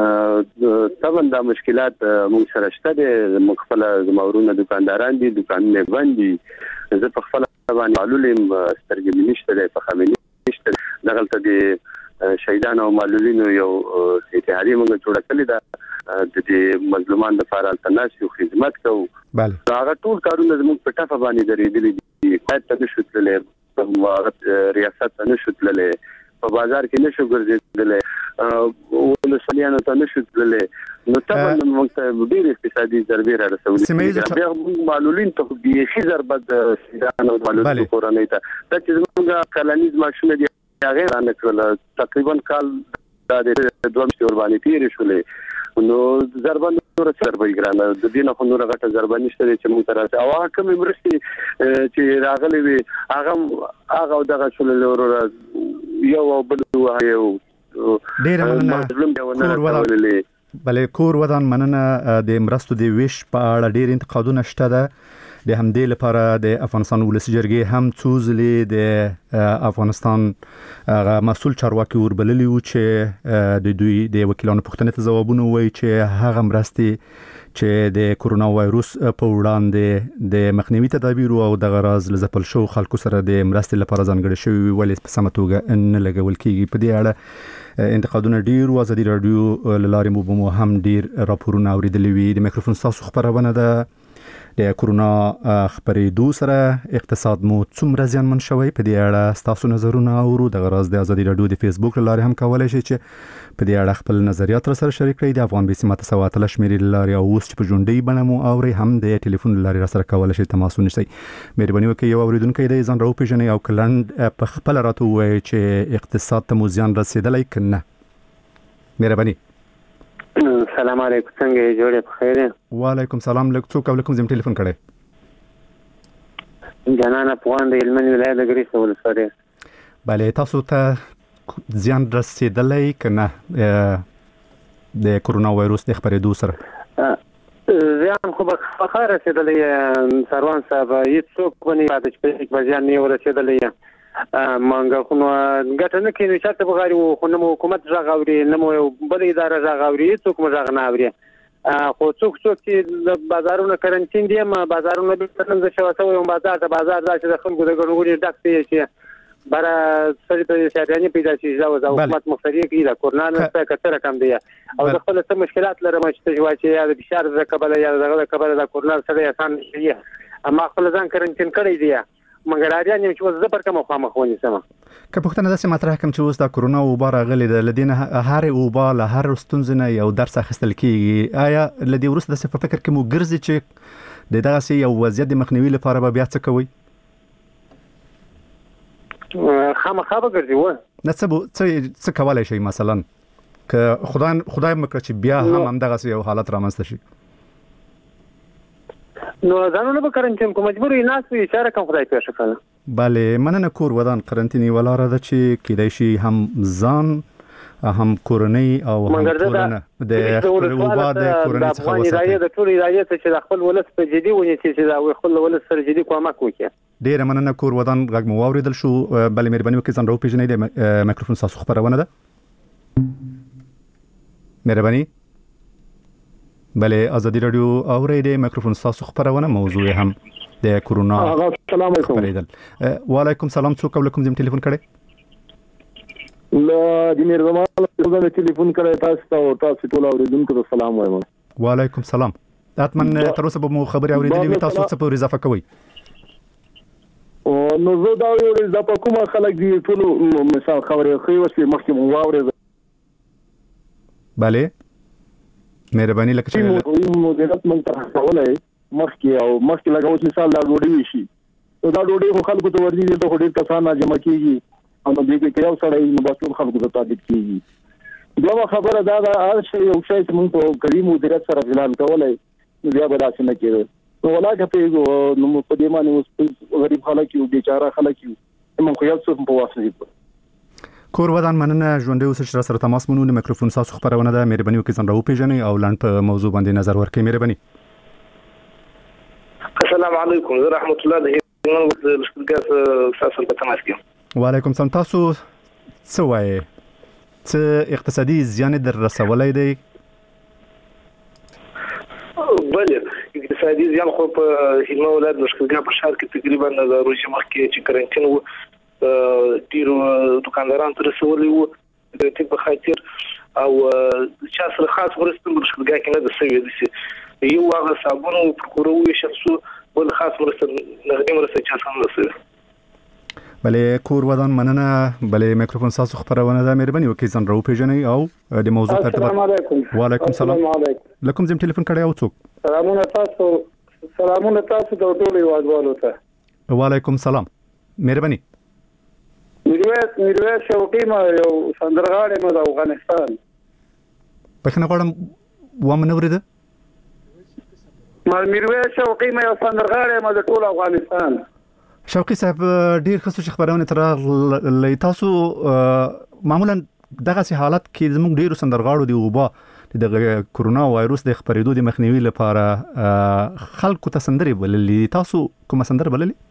طبعا دا مشکلات موږ سره شته دي، موږ خپل زمورونه دکانداران دي، دکانونه بند دي، زه په خپل باندې معلولم سترګې نشته ده، په خامې نشته دغلته دي شهیدانو او معلولینو یو اتحادیه موږ جوړه کړې ده د دې مظلومان لپاره تناسب او خدمت کوو. بله هغه ټول کارونه زموږ په ټاپه باندې درېدلي دي، قایت ته نشو تللی، په ریاست ته نشو تللی، په بازار کې نشو ګرځېدلی، ولسوالیانو ته نشو تللی. نو طبعا موږ ته ډېر اقتصادي ضربې را رسولې. بیا موږ معلولین ته بیخي ضربه د شهیدانو او معلولینو کورنۍ ته دا چې زموږ کلنیز معاشونه دي هغې رانه کړل، تقریبا کال دا د دوه میاشتې ورباندې تېرې شولې، نو ضربه نوره ضربه یې ګرانه د دې نه خو نوره غټه ضربه نشته دی چې موږ ته راسي. او هغه کومې مرستې چې راغلې وي هغه هغه دغه شولې وروره یو او بل یو ډېره مننه. بلې کور ودان مننه. د مرستو د ویش په اړه ډېر انتقادونه شته ده، د همدې لپاره د افغانستان ولسي جرګې هم څو ځلې د افغانستان مسؤل چارواکي وربللي وو چې د دوی د وکیلانو پوښتنې ته ځوابونه ووایي چې هغه مرستې چې د کرونا وایروس په وړاندې د مخنیوي تدابیر او د غراض لزپل شو خلکو سره د مرستې لپاره ځانګړي شوی ولې په سمه توګه نه لګول کیږي. په دې اړه انتقادونه ډیر و. ازادي رادیو لاره مو بمو هم ډیر راپورونه اوریدلي وي. د میکروفون تاسو خبرونه ده د کرونا خبرېدو سره اقتصاد مو څومره زیانمن شوی، په دې اړه تاسو نظرونه اورو. د غراض د ازادي رادیو د فیسبوک لاره هم کولای شئ چې په دې اړه خپل نظریات سره شریک کړئ. د افغان بیسیمه تسوات لشمېري لاره او اوس چې په ژوندۍ بڼه مو اوري هم د ټلیفون لاره سره کولای شئ تماس ونیسئ. مهرباني وکړئ یو اوریدونکو دی ځان راوپېژنئ او کلند په خپل راته ووایي چې اقتصاد ته مو زیان رسېدلی که نه. مهرباني. سلام علیکم، څنګه یې جوړې په خیر؟ وعلیکم سلام. لږ څوک او کوم ځای ټلیفون کړی؟ جنان افغان د هلمند ولایت د ګریسو ولسوالۍ. بله تاسو ته زیان رسېدلی که نه د کرونا وایروس د خپرېدو سره؟ زیان خو به ښه رسېدلی سروان صاحب، هېڅوک به نه پاتې چې په هېڅ به زیان نه ورسېدلی. مانګه خو نو ګټه نه کوي، چاته بغاري وو خو نه مو حکومت غږ اوري، نه مو یو بل اداره غږ اوري، هېڅوک مو غږ نه اوري. خو څوک څوک چې د بازارونو کرنټین دي، ما بازارونه بیرته نه شوه شوی یم، بازار ته بازار دا چې د خلکو د ګڼې ګوڼې ډک دی چې بره سړي ته شیطاني پیدا شي، دا د حکومت مختري کوي، د کرونا نه که څه رقم دی. او زه خپله څه مشکلات لرم چې ته چې وایي چې یا د فشار د کبله یا د دغه د کبله د کرونا سړی اسان نه شي، ما خپل ځان کرنټین کړی دی، مګر اړیان یم چې اوس زه پر کومه خوا مخ ونیسم. که پوښتنه داسې مطرح کړم چې اوس دا کرونا وبا راغلې ده، له دې نه هرې وبا له هر ستونزې نه یو درس اخیستل کېږي، آیا له دې وروسته داسې په فکر کې مو ګرځي چې د دغسې یو وضعیت د مخنیوي لپاره به بیا څه کوئ؟ خامخا به ګرځي و نه څه څه کولی شئ مثلا که خدای خدای مکړه چې بیا هم همدغسې یو حالت رامنځته شي؟ نو ځانونه به کرنټین کوم مجبور یې ناس وي اشاره کوم خدای پېښه کړه. بله مننه. کور ودان قرنطینې ولاره ده چې کېدای شي هم ځان هم کورنۍ او هم ټولنه د خپل وباد کورنۍ څخه وساتي. د ټول ادارې ته چې د خپل ولس په جدي ونیسي چې دا خپل ولس سره جدي کومک وکړي. ډیره مننه. کور ودان غږ مو واوریدل شو. بله مهرباني وکړئ ځان راوپېژنئ. د مایکروفون ستاسو خپرونه ده. مهرباني. بله ازادي رادیو اورئ د مایکروفون ستاسو خپرونه موضوع هم د کورونا. السلام علیکم. وعلیکم سلام. څوک او کوم ځم ټلیفون کړی؟ لا د میر زمان څنګه ټلیفون کړی تاسو ته او تاسو ټول اوریدونکو ته سلام وایم. وعلیکم سلام. اتمن تر اوسه به مو خبري اوریدلې وي، تاسو څه په اضافه کوئ؟ او نو زه دا یو اضافه کوم خلک دی ټول مثال خبرې خو وسې مخکې مو واورې. bale مهرباني لکه چې مو مدیریت مونږ ته راولای مخکې او مخکې لګاو چې سال دا ډوډۍ وشي. دا ډوډۍ خو خلکو ته ورځي ته ډېر کسان جمع کیږي او دې کې یو سړی نو باسو خلکو ته تعقیب کیږي. دا خبره دا دا هر شی یو شی چې مونږ په کریم مدیریت سره اعلان کولای نو بیا به تاسو نه کېږي. نو ولاګه په نو په دې باندې اوس غریب خلک یو بیچاره خلک یو مونږ خو یو څه په واسطه دي. کور ودان مننه. ژوندې اوسه چې سره تماس مونږ د میکروفون تاسو خبرونه ده. مهرباني وکړئ ځان راوپېژنئ او لاند په موضوع باندې نظر ورکړئ. مهرباني. السلام علیکم ورحمت الله د لشکرګاز تاسو په تماس کې. وعلیکم السلام. تاسو څه وایي؟ څه اقتصادي زیان در رسولای دی؟ بله اقتصادي زیان خو په هلمند ولایت لشکرګاه په ښار کې تقریبا د روزي مخکې چې کرنټین و ډیرو دکاندارانو ته رسولي وو د دې په خاطر او چې سره خاص ورسته په لشکرګاه کې نه د سوي دي یو هغه صابون او پروکورو شخصو بل خاص ورسته نغدي ورسته چې څنګه رسوي. بله کور ودان مننه. بله میکروفون تاسو خبرونه ده. مهرباني وکړئ ځان راوپېژنئ او د موضوع په السلام علیکم. وعلیکم السلام. لکم زم ټلیفون کړی او څوک؟ سلامونه تاسو سلامونه تاسو د ټولو یوازوالو ته. وعلیکم السلام. مهرباني. میرویس میرویس شوقی ما یو سندرغاړی ما د افغانستان. بخښنه غواړم وامه نه اورېده. ما میرویس شوقی ما یو سندرغاړی ما د ټول افغانستان. شوقی صاحب ډیر ښه چې خبرونه تر لای تاسو معمولا دغه سي حالت کې زموږ ډیرو سندرغاړو دی وبا د کورونا وایروس د خبرېدو د مخنیوي لپاره خلکو ته سندري بللې. تاسو کوم سندر بللې؟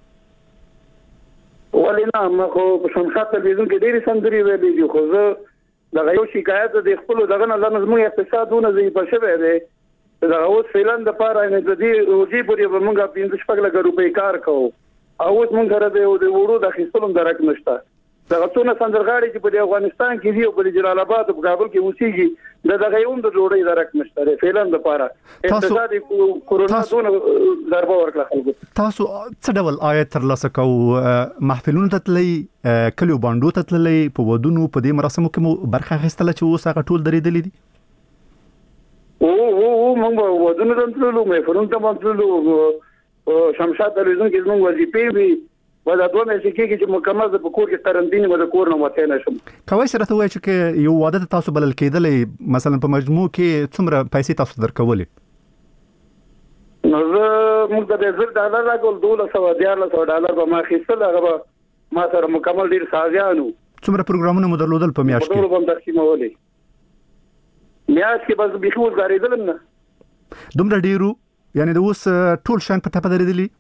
ولینا ما خو په شمشاد تلویزیون کې ډېری سندري ویلې دي خو زه دغه یو شکایت د خپل دغه نه زموږ اقتصادونه زی په شوه دی دغه اوس فیلن د پاره نه د دې روزي پورې به موږ پنځه شپږ لک روپۍ کار کوو او اوس موږ سره د وړو د خپلوم درک نشته. دغه څونه سندرغاړي چې په افغانستان کې دی او په جلال آباد او کابل کې اوسېږي د دغه یو د جوړې درک نشته د فیلن د پاره اقتصادي کورونا دونه ضربه ورکړه خلکو. تاسو څه ډول آیت تر لاسه کو محفلونو ته تللی کلیو باندو ته تللی په ودونو په دې مراسمو کې مو برخه اخیستله چې اوس هغه ټول درېدلي دي؟ او او او موږ ودونو ته تللو محفلونو ته تللو شمشاد تلویزیون کې موږ وظیفې وي ودا دوه مې کې چې مکمل د کور کې قرنطینه و د کور نه وته نشم. کوي سره ته وایي چې یو واده تاسو بلل کېدلې مثلا په مجموع کې څومره پیسې تاسو درکولې؟ نو زه موږ د زر ډالر راغول دوله سو دیارله سو ډالر به ما خېستل هغه ما سره مکمل ډیر سازیانو. څومره پروګرامونه مو درلودل په میاشت کې؟ ټول به تقسیمولې. میاشت کې بس بيخو غاریدل نه. دومره ډیرو یعنی د اوس ټول شان په ټاپه درېدلې؟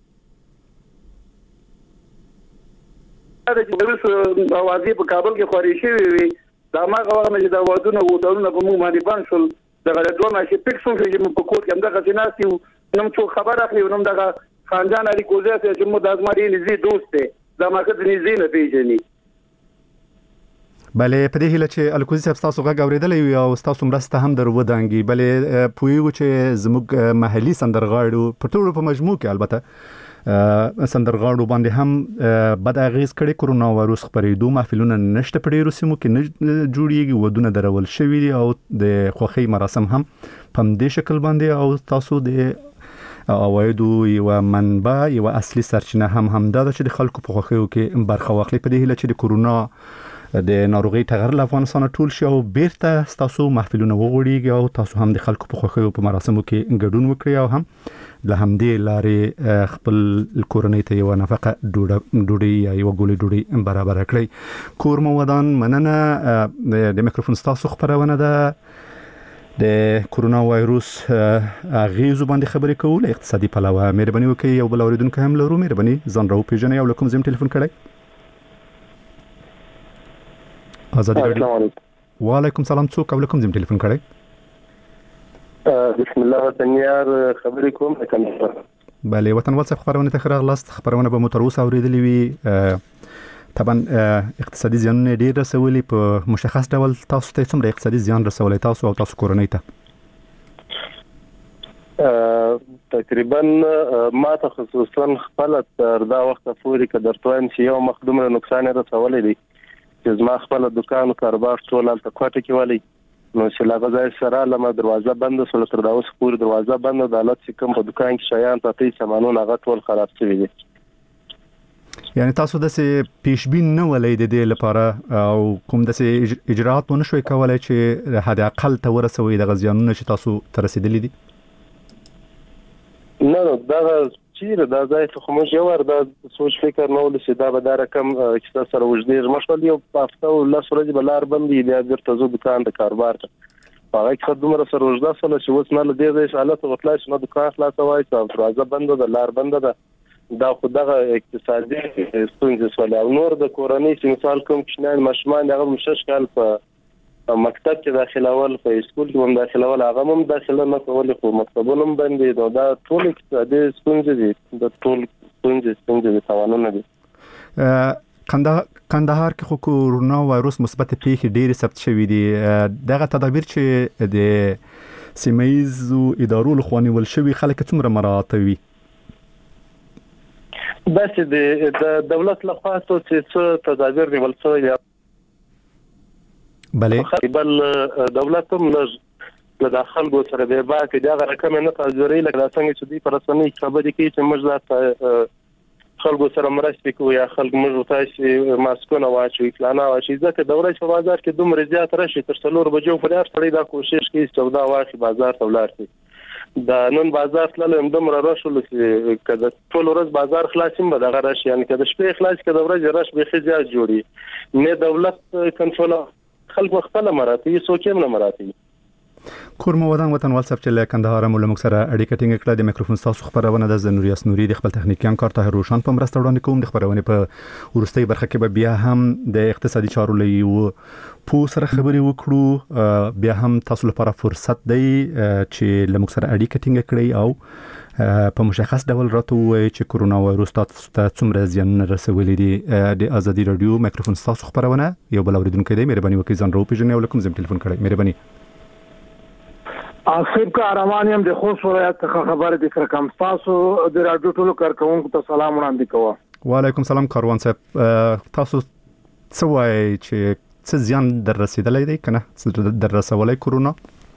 دا چې د اوازې په کابل کې خوري شوی وي دا ما غواړم چې دا وادونه وټلونه په موږ باندې باندې شول دغه دوه ماشي پکسو چې په کوټ کې همدغه سيناسي نوم څو خبر اخلي نوم دغه خانجان علي کوزه چې مو د ازماري نزي دوست دی دا ما کده نزي نه پیژني. بله په دې هیله چې الکوزي صاحب تاسو غږ اوریدلې او تاسو مرسته هم درو ودانګي. بله پویو چې زموږ محلي سندرغاړو په ټولو په مجموع کې البته سندرغاړو باندې هم بد اغیز کړي کورونا وایروس خبرېدو محفلونه نشته په ډیرو سیمو کې نه جوړیږي ودونه درول شوي دي او د خوښۍ مراسم هم په دې شکل باندې او تاسو د اوایدو یو منبع یو اصلي سرچینه هم همدا ده چې د خلکو په خوښیو کې برخه واخلي. په دې هیله چې د کورونا د ناروغي ټغر له افغانستان ټول شي او بیرته تاسو محفلونه وغوړيږي او تاسو هم د خلکو په خوښیو په مراسمو کې ګډون وکړي او هم له همدې لارې خپل کورنۍ ته یو نفقه ډوډۍ یا یو ګولې ډوډۍ برابر کړئ. کور مو ودان مننه. د میکروفون تاسو خبرونه ده د کورونا وایروس اغیزو باندې خبرې کول اقتصادي پلوه. مهرباني وکړئ یو بل اوریدونکو هم لرو. مهرباني ځان راو پیژنئ او کوم زم ټلیفون کړئ. آزادی رادیو. وعلیکم سلام. څوک او کوم زم ټلیفون کړئ؟ بسم الله وطنیار خبرې کوم د کندهار. بله وطن ول څخه خبرونه ته راغلاست. خبرونه به متروس اوریدلې وي. طبعا اقتصادي زیانونه ډیر رسولي. په مشخص ډول تاسو ته څومره اقتصادي زیان رسولي تاسو او تاسو کورنۍ ته؟ تقریبا ما ته خصوصا خپل تر دا وخت پورې که درته وایم چې یو مخدومره نقصان رسولی دی چې زما خپل دکان کاروبار ټول هلته کوټه کې والی نو چې له هغه ځای سره لمه دروازه بنده شوله. تر دا اوسه پورې دروازه بنده د حالت چې کوم په دکان کې شیان پرتې سامانونه هغه ټول خراب شوي دي. یعنی تاسو داسې پیشبین نه ولئ د دې لپاره او کوم داسې اجراءات ونه شوئ کولی چې حد اقل ته ورسوئ دغه زیانونه چې تاسو ته رسېدلي دي؟ نه نو دغه چیرې دا ځای څخه موږ یو ور دا سوچ فکر نه ولې چې دا به دا رقم چې سره وجدې مشول یو په هفته او لس ورځې به لار بندي بیا بیرته زه دکان د کاروبار ته په هغه کې دومره سره وجده سره چې اوس نه له دې ځای حالت وتلای چې نه دکان خلاصوای چې دروازه بنده ده لار بنده ده. دا خو دغه اقتصادي ستونزې سولې او نور د کورنۍ چې مثال کوم کوچنیان ماشومان هغه مشش کال په مکتب کې داخلول په اسکول کې هم داخلول هغه هم داخله نه کول خو مکتبونه هم بندې دا ټول اقتصادي ستونزې دي. د ټول ستونزې ستونزې د توانونه دي. کندهار کې خو کورونا وایروس مثبت پیښې ډېرې ثبت شوي دي. دغه تدابیر چې د سیمه‌ییزو ادارو لخوا نیول شوي خلک څومره مراعاتوي؟ داسې د دولت لخوا چې څه تدابیر نیول شوي بله بل دولت هم له داخل گو سره به با کې دا رقم نه تاجري لکه څنګه چې دی پر رسنۍ خبرې کوي چې موږ لا خلکو سره مرسته کوو یا خلک موږ تاسو ماسکونه واچوي فلانه واچي ځکه د ورځې په بازار کې دومره زیات راشي تر څلور بجو په لار سړی دا کوشش کوي چې سودا واخلي بازار ته ولاړ شي. دا نن بازار تلل دومره راشول چې کله ټول ورځ بازار خلاصیم به دغه راشي یعنی کله شپې خلاص کړه د ورځې راش به خزيات جوړي نه دولت کنټرول خلک خپل مراتب سوچیم نه مراتب. کورمو ودان وطن واتساپ چې له کندهار مو له مکسره اړیکه ټینګ کړه. د میکروفون تاسو خبرونه د زنوري اسنوري د خپل تخنیکی همکار طاهر روشن په مرسته وړاندې کوم. د خبرونه په ورستۍ برخه کې به بیا هم د اقتصادي چارو لې پو سره خبرې وکړو. بیا هم تاسو لپاره فرصت دی چې له مکسره اړیکه ټینګ کړئ او په مشخص ډول راته وایي چې کورونا وایروس تاسو ته څومره زیان رسولی دي. د آزادي رادیو میکروفون تاسو خبرونه یو بل اوریدونکو دی. مهرباني وکړئ ځان راو پیژنئ او کوم زم ټلیفون کړئ. مهرباني. آصف کا روانیم د خوش ولایت څخه خبر دي کوم تاسو د رادیو ټولو کارکونکو ته سلام وړاندې کوم. وعلیکم سلام کاروان صاحب. تاسو څه وایي چې څه زیان در رسیدلی دی کنه در رسولی کورونا؟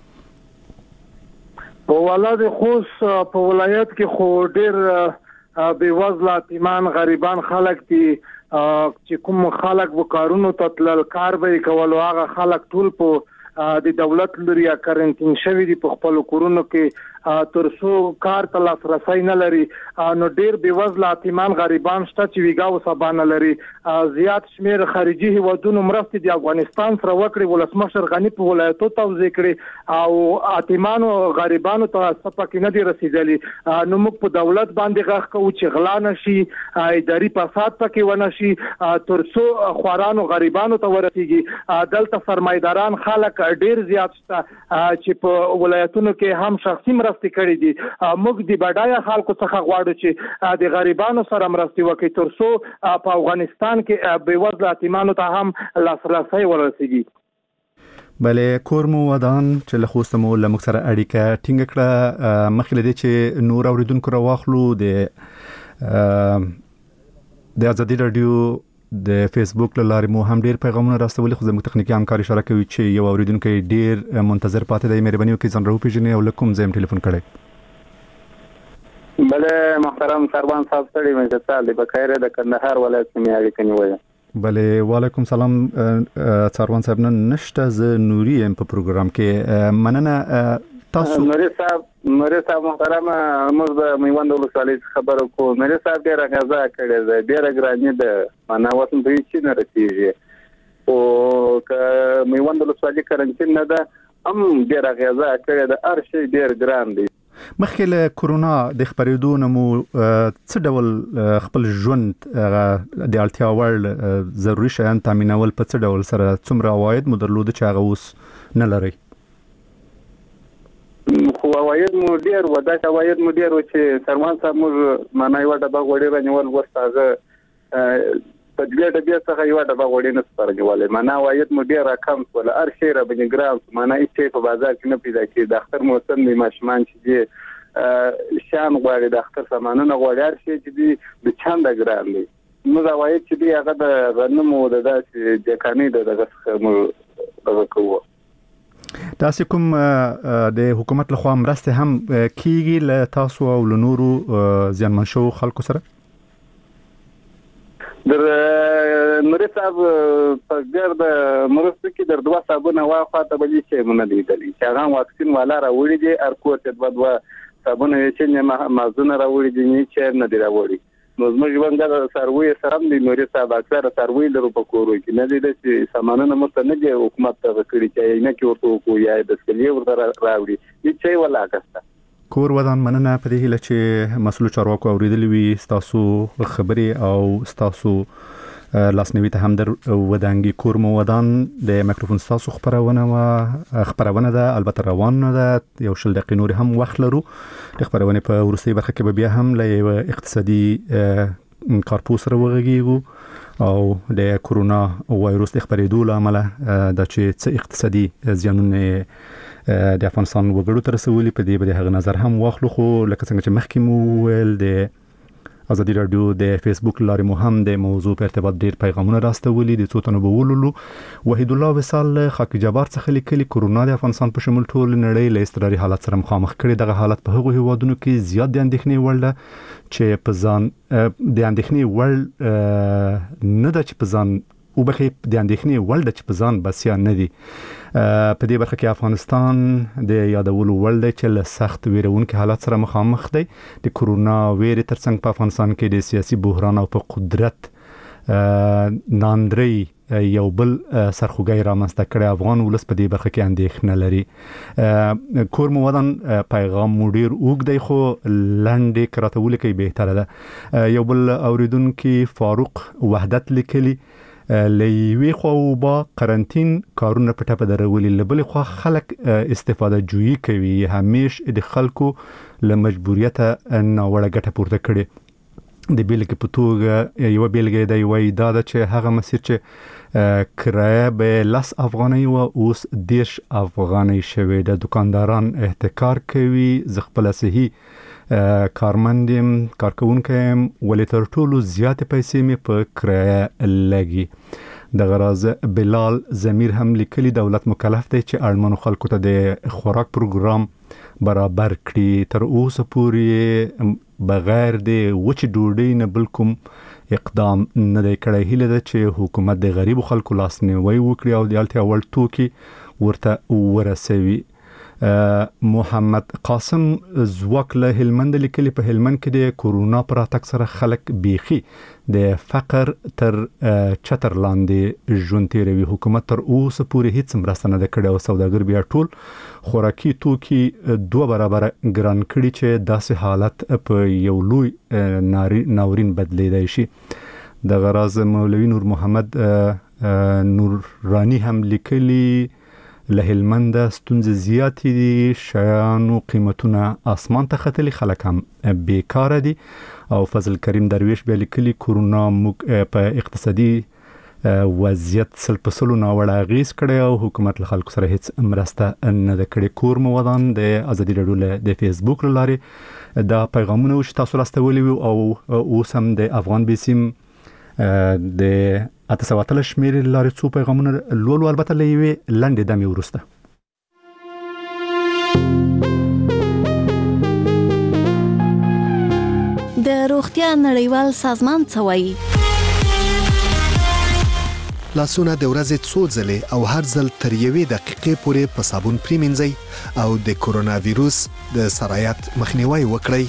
په ولایت خوش په ولایت کې خو ډیر بے وزله یتیمان غریبان خلک دي چې کوم خلک وکارونو ته تلل کار به کول هغه خلک ټول په د دولت لري کارنټین شوی دي په خپل کورونو کې تر څو کار ته لاسرسي نه لري نو ډیر بے وزله یتیمان غریبان شته چې ویګاو سبانه لري. زیات شمیر خارجي هیوادونو مرستې د افغانستان سره وکړي ولسمشر غنی په ولایتو توزیع کړي او یتیمانو غریبانو ته سپکې نه دي رسیدلي. نو موږ په دولت باندې غږ کوو چې غلا نشي اداري فساد پکې ونه شي تر څو خوارانو غریبانو ته ورسیږي. دلته سرمایداران خلک ډیر زیات شته چې په ولایتونو کې هم شخصي مرستې کړې دي. موږ د بډایه خلکو څخه غواړو چې د غریبانو سره مرستې وکړي تر څو په افغانستان کې بې وزله یتیمانو ته هم لاسرسی ورسیږي. بله کورمو ودان چې له خوست مو له موږ سره اړیکه ټینګ کړه. مخکې له دې چې نور اوریدونکو راواخلو د د آزادي رادیو د فیسبوک له لارې مو هم ډیر پیغامونه راستولي خو زموږ تخنیکی همکار اشاره کوي چې یو اوریدونکو ډیر منتظر پاتې دی. مهرباني وکړئ ځان راو پیژنئ او کوم ځای ټلیفون کړئ. بله محترم سروان صاحب ستړي مې ځل دی بخیر د کندهار ولایت مې اړیکه نیولې. بله وعلیکم سلام څاروان صاحب. نن نشته ز نوري ام په پروګرام کې مننه تاسو. نوري صاحب نوري صاحب محترم موږ د میوند ولسوالۍ خبرو کو. نوري صاحب ډیر غزا کړی دی، ډیر ګرانی ده، معنا وسم دوی چې نه رسیږي او ک میوند ولسوالۍ کرنټین نه ده هم ډیر غزا کړی ده، هر شي ډیر ګران دی. مخکې له کورونا د خبرېدو نه مو څه ډول خپل ژوند د اړتیا وړ ضروري شیان تامینول په څه ډول سره څومره عواید مو درلوده چې هغه اوس نه لرئ؟ خو عواید مو ډیر و، دا عواید مو ډیر و چې سرمان صاحب موږ معنا یو ډبه غوړي رانیول ورته هغه په دې ډبه څخه یو ډبه غوړي نه سپارګولې، معنا عواید مو ډیر کم ولا هر شی را باندې ګرام، معنا هیڅ په بازار کې نه پیدا کیږي. د اختر موسم دی، ماشومان چې دي شان غواړي، د اختر سامانونه غواړي، هر شی چې دي د چاندا ګرام دی. نو دا عواید چې دی هغه د غنمو د داسې د کانې د دغه مو دغه کوو. تاسو کوم د حکومت لخوا مرسته هم کیږي له تاسو او له نورو ځانمن شو خلکو سره؟ در نوري صاحب په ګرد مرسته کې در دوه صابونه واخوا ته بلی چې مونږ لیدلې چې هغه واکسین والا راوړي دي، ارکو ته دوه دوه صابونه چې نه مازونه راوړي دي، نه چې نه دی راوړي. نو زموږ ژوند د سروي سره هم دی. نوري صاحب اکثر سروي لرو په کورو کې نه دي چې سامانونه مرته نه دي حکومت ته کړی چې نه کې ورته کو یا د سکلي ورته راوړي دي چې ولا کسته کور ودان. مننه په دې هیله چې مسؤل چارواکو اوریدلی وي تاسو خبرې او تاسو لاسنیوي ته هم در ودانګي. کور مو ودان د میکروفون تاسو خبرونه و خبرونه ده، البته روانه ده، یو شل دقیقې نور هم وخت لرو. د خبرونه په ورستۍ برخه کې بیا هم له اقتصادي کارپوس سره وغږیږو او د کورونا وایروس د خبرېدو لامل د چې څه اقتصادي زیانونه د افغانستان وګړو تر رسولي په دې باندې هغه نظر هم واخلو. خو لکه څنګه چې مخکې مو ویل د ازادي رادیو د فیسبوک لارې مو هم د موضوع په ارتباط ډیر پیغامونه راستولي دي. څو تنو به ولولو. وحید الله وصال خاکی جبار څخه لیکلي کورونا د افغانستان په شمول ټول نړۍ له اضطراري حالت سره مخامخ کړي. دغه حالت په هغو هیوادونو کې زیات د اندېښنې وړ ده چې په ځان د اندېښنې وړ نه ده چې په ځان او بخې د اندېښنې وړ ده چې په ځان بسیا نه دي. په دې برخه کې افغانستان د یادولو وړ دی چې له سخت ویرونکو حالات سره مخامخ دی. د کورونا ویرې ترڅنګ په افغانستان کې د سیاسي بحران او په قدرت ناندري یو بل سرخوږی رامنځته کړی. افغان ولس په دې برخه کې اندېښنه لري. کور مو ودان پیغام مو ډیر اوږد دی خو لنډې کراته ولیکئ بهتره ده. یو بل اوریدونکو فاروق وحدت لیکلي لوي خو با قرنټین کارونه په ټاپه درولي، لبل خو خلک استفاده جوړي کوي، همیش د خلکو له مجبوریت نه وړه ګټه پورته کړي. د بیلګې په توګه یو بیلګې دی وای دا چې هغه مسیر چې کرایه به لس افغانۍ و اوس دیش افغانۍ شوی. د دکانداران احتکار کوي. ز خپل صحیح کارمندم کارکونکم ولې تر ټولو زیات پیسې می په کرایه لګي. د غراز بلال زمیر هم لیکلي دولت مکلف دی چې اړمنو خلکو ته د خوراک پروګرام برابر کړي. تر اوسه پورې بغیر د وچ ډوډۍ نه بل کوم اقدام نه دی کړی. هیله ده چې حکومت د غریب خلکو لاسنیوي وکړي او د اړتیا وړ توکي ورته ورسوي. محمد قاسم زواک له هلمند لیکلي په هلمند کې د کورونا پر اتک سره خلک بیخي د فقر تر چتر لاندې ژوند تیروي. حکومت تر اوسه پورې هیڅ مرسته نه کړې او سوداګر بیا ټول خوراکي توکي دوه برابر ګران کړي چې داسې حالت په یو لوی ناورین بدلیدای شي. د غراز مولوی نور محمد نورانی هم لیکلي له هلمند ستونزې زیاتې دي، شیانو قیمتونه اسمان ته ختلي، خلک هم بیکاره دي. او فضل کریم درویش بیا لیکلي کورونا په اقتصادي وضعیت سل په سلو ناوړه اغیز کړی او حکومت له خلکو سره هیڅ مرسته نه ده کړې. کور مو ودان د ازادي رادیو د فیسبوک لارې دا پیغامونه چې تاسو راستولي او اوس هم د افغان بیسیم د اته سوه اتلس شمېرې لارې څو پیغامونه لولو، البته له یوې لنډې دمې وروسته. د روغتیا نړیوال سازمان څه وایي؟ لاسونه د ورځې څو ځلې او هر ځل تر یوې دقیقې پورې په صابون پریمنځئ او د کورونا وایروس د سرایت مخنیوي وکړئ.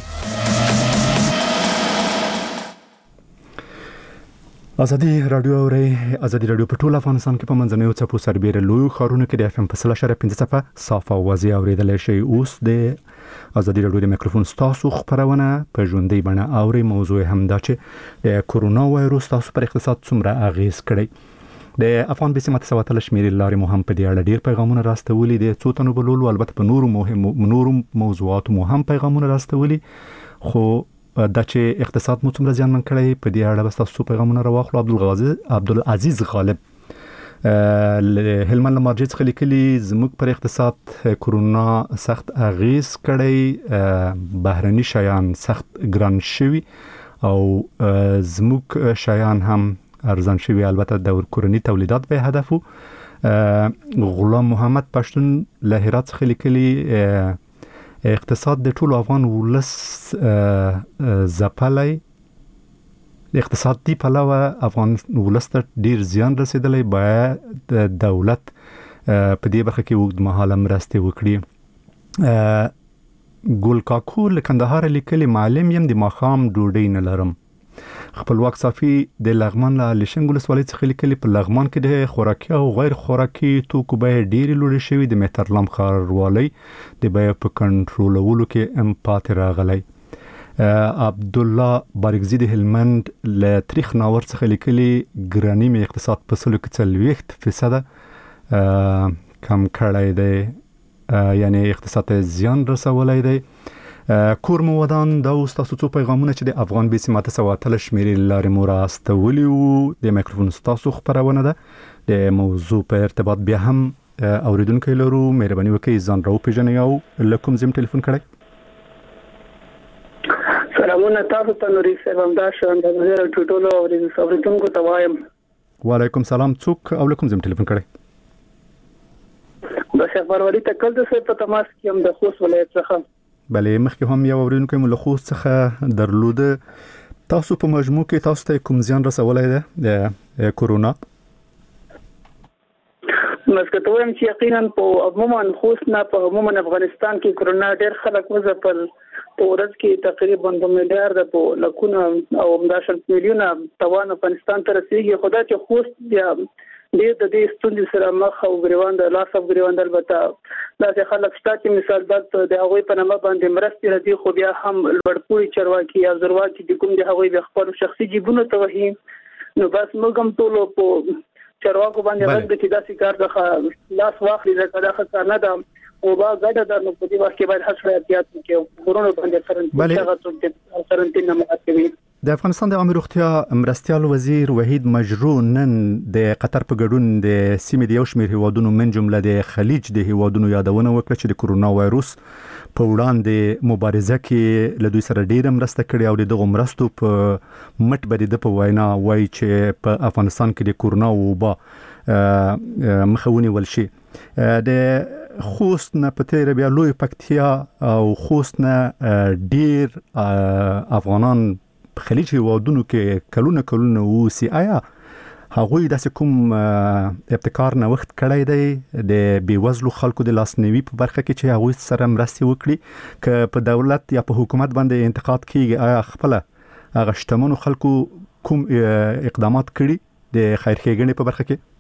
ازادي رادیو اوري ازادي رادیو په ټول افغانستان کې په منځنوي چپو سربېره لوی خارونه کې د اف ام په سل اشاره پنځه صفه صافه وازي اوریدل شي. اوس د ازادي رادیو د میکروفون تاسو خبرونه په ژوندۍ بڼه اوري. موضوع هم دا چې د کورونا وایروس تاسو پر اقتصاد څومره اغیز کړی. د افغان بسمه تسواتل شمیرې لارې مو هم په دې اړه ډیر پیغامونه راستولي دي. څو تنو بلولو البته په نورو مهم نورو موضوعاتو مو هم پیغامونه راستولي. خو دا چې اقتصاد مو څومره زیانمن کړی په دې اړه بس تاسو پیغامونه راوخلو. عبدالغازی عبدالعزیز غالب هلمند لمارجې څخه لیکلي زموږ پر اقتصاد کورونا سخت اغیز کړی. بهرني شیان سخت ګران شوي او زموږ شیان هم ارزان شوی. البته د کورنی تولیدات به هدفو. غلام محمد پښتون له هرات څخه لیکلي اقتصاد د ټولو افغان ولس زپلای اقتصادي پلوه افغان ولس ته ډیر زیان رسیدلی. باید د دولت په دې برخه کې اوږدمهاله مرستې وکړي. ګل کاکو له کندهار لیکلي معلم یم د ماښام ډوډۍ نه لرم. خپلواک صافي د لغمان له لشنګ ولسوالۍ څخه لیکلي په لغمان کې د خوراکي او غیر خوراکي توکو بیې ډېرې لوړې شوي. د مهترلام ښاروالۍ د بیې په کنټرولولو کې هم پاتې راغلی. عبدالله بارګزي د هلمند له تاریخ ناور څخه لیکلي ګراني مې اقتصاد په سلو کې څلوېښت فیصده کم کړی دی، یعنی اقتصاد ته زیان رسولی دی. کور مو ودان دا اوس تاسو څو پیغامونه چې د افغان بي سماته سواتل شمیرې لارې مو راستولي وو. د میکروفون تاسو خبرونه ده. د موضوع په ارتباط بیا هم اوریدونکو لرو. مهرباني وکړئ ځان راو پیژنئ او لکم زم ټلیفون کړئ. سلامونه تاسو ته نوري سلام دا شان د زیرو ټټولو اوریدونکو ته وایم. وعلیکم سلام. څوک او لکم زم ټلیفون کړئ. د شفاروالي تکل د څه په تماس کې هم د خوست ولایت څخه. بله مخکې هم یو اوریدونکو مو له خوست څخه درلوده. تاسو په مجموع کې تاسو ته کوم زیان رسولی ده د کورونا؟ مسکه وایم چې یقینا په عموما خوست نه په عموما افغانستان کې کورونا ډېر خلک وځپل. په ورځ کې تقریبا د میلیارډ په لکونه او همداشل میلیونه توان افغانستان ته رسیدي. خدای چې خوست بیا ډېر د دې ستونزې سره مخ او ګریوان د لاس او ګریوان البته داسې خلک شته چې مثال د د هغوی په نامه باندې مرستې راځي، خو بیا هم لوړپوړي چارواکي یا زورواکي د کوم د هغوی د خپل شخصي جیبونو ته وهي. نو بس موږ هم ټولو په چارواکو باندې غږ د چې داسې کار د لاس واخلي ځکه دا ښه کار نه ده او با ګډه ده. نو په دې وخت کې باید هڅه احتیاط وکړو. غرونو باندې قرنطین نه مات کوي. د افغانستان د عامه روغتیا مرستیال وزیر وحید مجروح نن د قطر په ګډون د سیمې د یو شمېر هیوادونو من جمله د خلیج د هیوادونو یادونه وکړه چې د کورونا وایروس په وړاندې مبارزه کې له دوی سره ډیره مرسته کړې او دغه مرستو په مټ باندې د په وینا وایي چې په افغانستان کې د کورونا وبا مخاوني ولشي. د خوست نه په تیر بیا لوی پکتیا او خوست نه ډیر افغانان په خلیج هیوادونو کې کلونه کلونه اوسي. آیا هغوی داسې کوم ابتکار نوښت کړی دی د بېوزلو خلکو د لاسنیوي په برخه کې چې هغوی سره مرستې وکړي؟ که په دولت یا په حکومت باندې انتقاد کیږي، آیا خپله هغه شتمنو خلکو کوم اقدامات کړي د خیرښېګڼې په برخه کې؟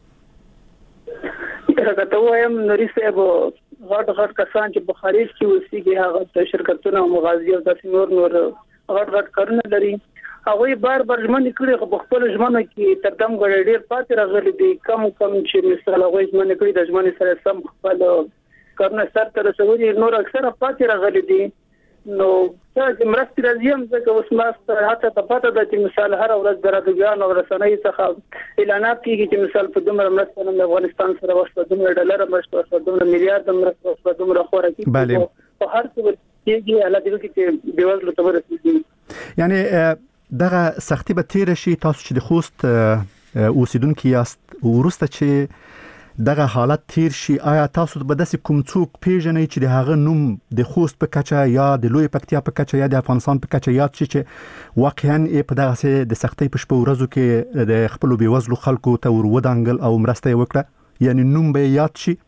لکه ته وایم نوري صاحب غټ غټ کسان چې په خارج کې اوسېږي هغه شرکتونه او مغازي او داسې نور نور غټ غټ کارونه لري، هغوی بار بار ژمنې کړي خو په خپلو ژمنو کې تر دم ګړی ډېر پاتې راغلي دي. کم کم چې مثال هغوی ژمنې کړي د ژمنې سره سم خپل کارونه سرته رسولي نور اکثره پاتې راغلي دي. نو چې مرستې راځي هم ځکه اوس ماسته هڅه ته پته ده چې مثال هر ورځ د رادیوګانو او رسنیو څخه اعلانات کېږي چې مثال په دومره مرسته نن افغانستان سره وشوه، دومره ډالره مرسته وشوه، دومره میلیارډ مرسته وشوه، دومره خوراکي په هر څه کېږي. الله دې وکړي چې بېوزلو ته ورسېږي. یعنې دغه سختي به تېره شي. تاسو چې د خوست اوسیدونکي یاست، وروسته چې دغه حالت تیر شي آیا تاسو به داسې کوم څوک پیژنئ چې د هغه نوم د خوست په کچه یا د لوی پکتیا په کچه یا د افغانستان په کچه یاد شي چې واقعا په دغه سه د سختۍ په شپه ورځو کې د خپل بيوزلو خلکو ته ور ودانګل او مرسته وکړه یعنی نوم به یاد شي؟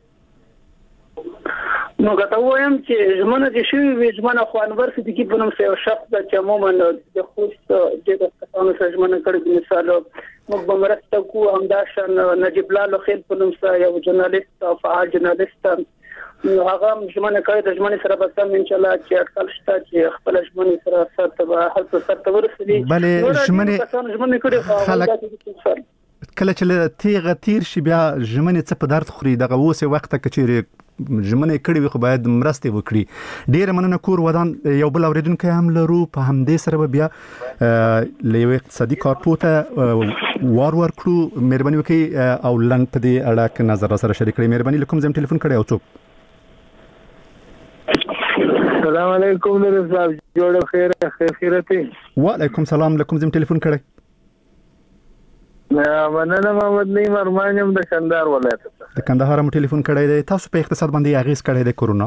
نو غته وایم چې زمونه د شوی وي زمونه خو یونیورسيټي کې په نوم سره شخص د چې عموما د خوست د کسانو سره زمونه کړی مثال موږ به مرسته کوو همداشان نجیب الله خیل په نوم سره یو ژورنالیست او فعال ژورنالیست نو هغه زمونه کړی د زمونه سره به سم ان شاء الله چې اټکل شته چې خپل زمونه سره سره به هڅه سره ورسېږي بلې زمونه زمونه کړی خو کله چې تیغه تیر شي بیا ژمنه څه په درد خوري دغه اوسه وخت کې چې ژمنه کړی وي خو باید مرسته وکړي ډیر مننه کور ودان یو بل اوریدونکو هم لرو په همدې سره بیا له اقتصادي کارپوته وار ور کړو مهرباني وکړئ او لنډ په دې اړه کې نظر سره شریک کړئ مهرباني لکم زم ټلیفون کړی او څوک السلام علیکم نور صاحب جوړ خیر خیرته وعلیکم سلام لکم زم ټلیفون کړی مننه محمد نعیم ارمانیم د کندهار ولایت د کندهار مو ټلیفون کړی دی تاسو په اقتصاد باندې اغیز کړی دی کورونا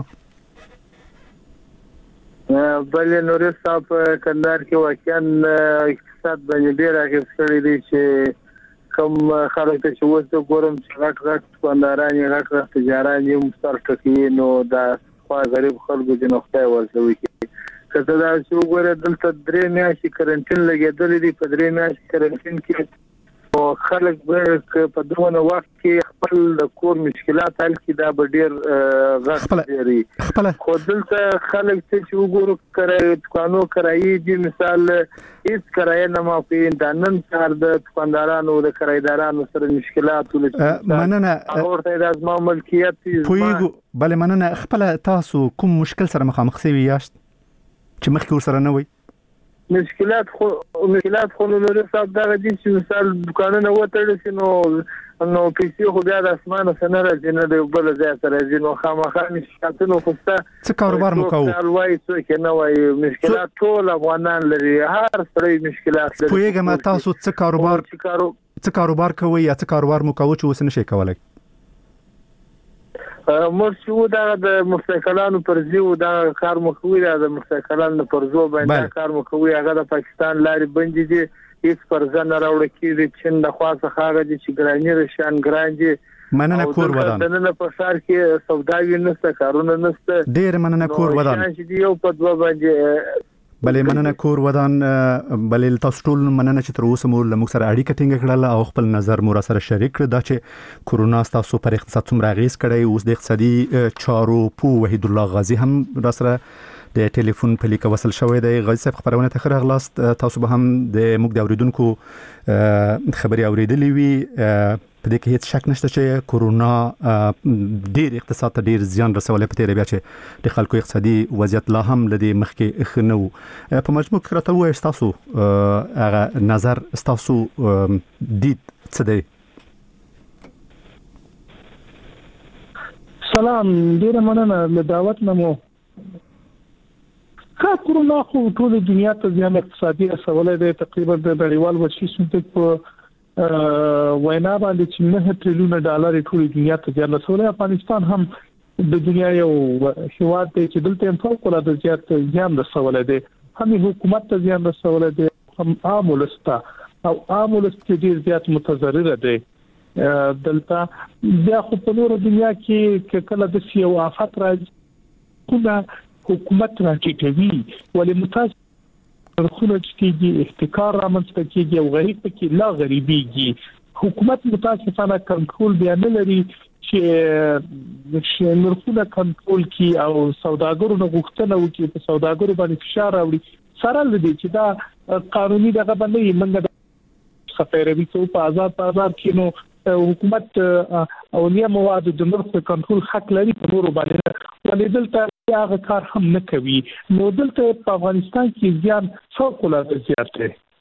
بلې نور صاحب کندهار کې واقعا اقتصاد باندې ډیر اغیز کړی دی چې کوم خلک ته چې وځو ګورم چې غټ غټ کندهاران غټ غټ تجاران یې مستر ټکی نو دا خو غریب خلکو د نوښتای ورځوي کته دا چې وګوره دلته درې میاشتې کرنټین لګیدل دي په درې میاشتې کرنټین کې او خلک به په دونه وخت کې خپل د کور مشکلات حل کړي دا به ډیر غټ لري خو دلته خلک چې وګورو کرای قانون کرایي دي مثال هیڅ کرایه نه مافي د نن کار د دکاندارانو د کرایدارانو سره مشکلات ولې مننه اورته د ازما ملکیت پویګو بل مننه خپل تاسو کوم مشکل سره مخامخ شوی یاست چې مخکې ور سره نه وي مشکلات خو مشکلات خو نور صاحب دا دي چې مثال دکانونه وته شي نو نو پیسې خو بیا د اسمانه سره راځي نه د بل ځای سره راځي نو خامخا مشکلاتونه خو څه کاروبار مو کوو الوای څه کې نه وای مشکلات ټول افغانان لري هر څه مشکلات لري پوهیږم تاسو څه کاروبار څه کاروبار کوي یا څه کاروبار مو کوو چې اوس نه شي کولای مرشو دا د مستقلانو پر ځیو دا کار مو کوي دا د مستقلانو پر ځو باندې کار مو کوي هغه د پاکستان لارې بندي دي هیڅ پر ځن راوړل کیږي چې د خاصه خاغه دي چې ګرانی رشان ګرانجي مننه کور ودان د نن په سر کې سوداوی نشته کارونه نشته ډیر مننه کور ودان چې یو په دوه باندې بلې مننه کور ودان بلې تاسو ټول مننه چې تر اوسه مو لمو سره اړیکه ټینګه کړل او خپل نظر مو سره شریک کړ دا چې کورونا تاسو پر اقتصاد څومره اغیز کړی اوس د اقتصادي چارو په وحید الله غازی هم را سره د ټلیفون په لیک وصل شوی دی غازی صاحب خبرونه ته خره غلاست تاسو به هم د موږ د اوریدونکو خبري اوریدلې وي په دې کې هیڅ شک نشته چې کورونا ډیر اقتصاد ته ډیر زیان رسولې په تیر بیا چې د خلکو اقتصادي وضعیت لا هم لدی مخکې خنو په مجموع کې راته وایي تاسو هغه نظر تاسو دید څه دی سلام ډیر مننه له دعوت نمو کا کورونا خو ټول دنیا ته ځان اقتصادي رسولې ده تقریبا د نړیوال وشي سنت په وینا باندې چې نه ټریلیون ډالر ټول دنیا ته ځان رسولې افغانستان هم د دنیا یو هیواد دی چې دلته فوق العاده زیات ځان رسولې ده هم حکومت ته ځان رسولې ده هم عام ولستا او عام ولست ډیر زیات متضرر ده دلته بیا خو په نور دنیا کې کله د سیو آفات راځي کومه حکومت راټیټوي ولې متاسف خلک چې احتکار رامنځته کیږي او غریب پکې لا غریبيږي حکومت متاسفانه کنټرول بیا نه لري چې نرخونه کنټرول کی او سوداګرو نه غوښتنه وکړي په سوداګرو باندې فشار راوړي سره لدی چې دا قانوني دغه باندې منګه خفيروي څو په آزاد بازار کې نو حکومت او نیا مواد د نرخ کنټرول حق لري په نورو باندې ولې دلته هغه کار هم نه کوي نو دلته په افغانستان کې زیان فوق العاده زیات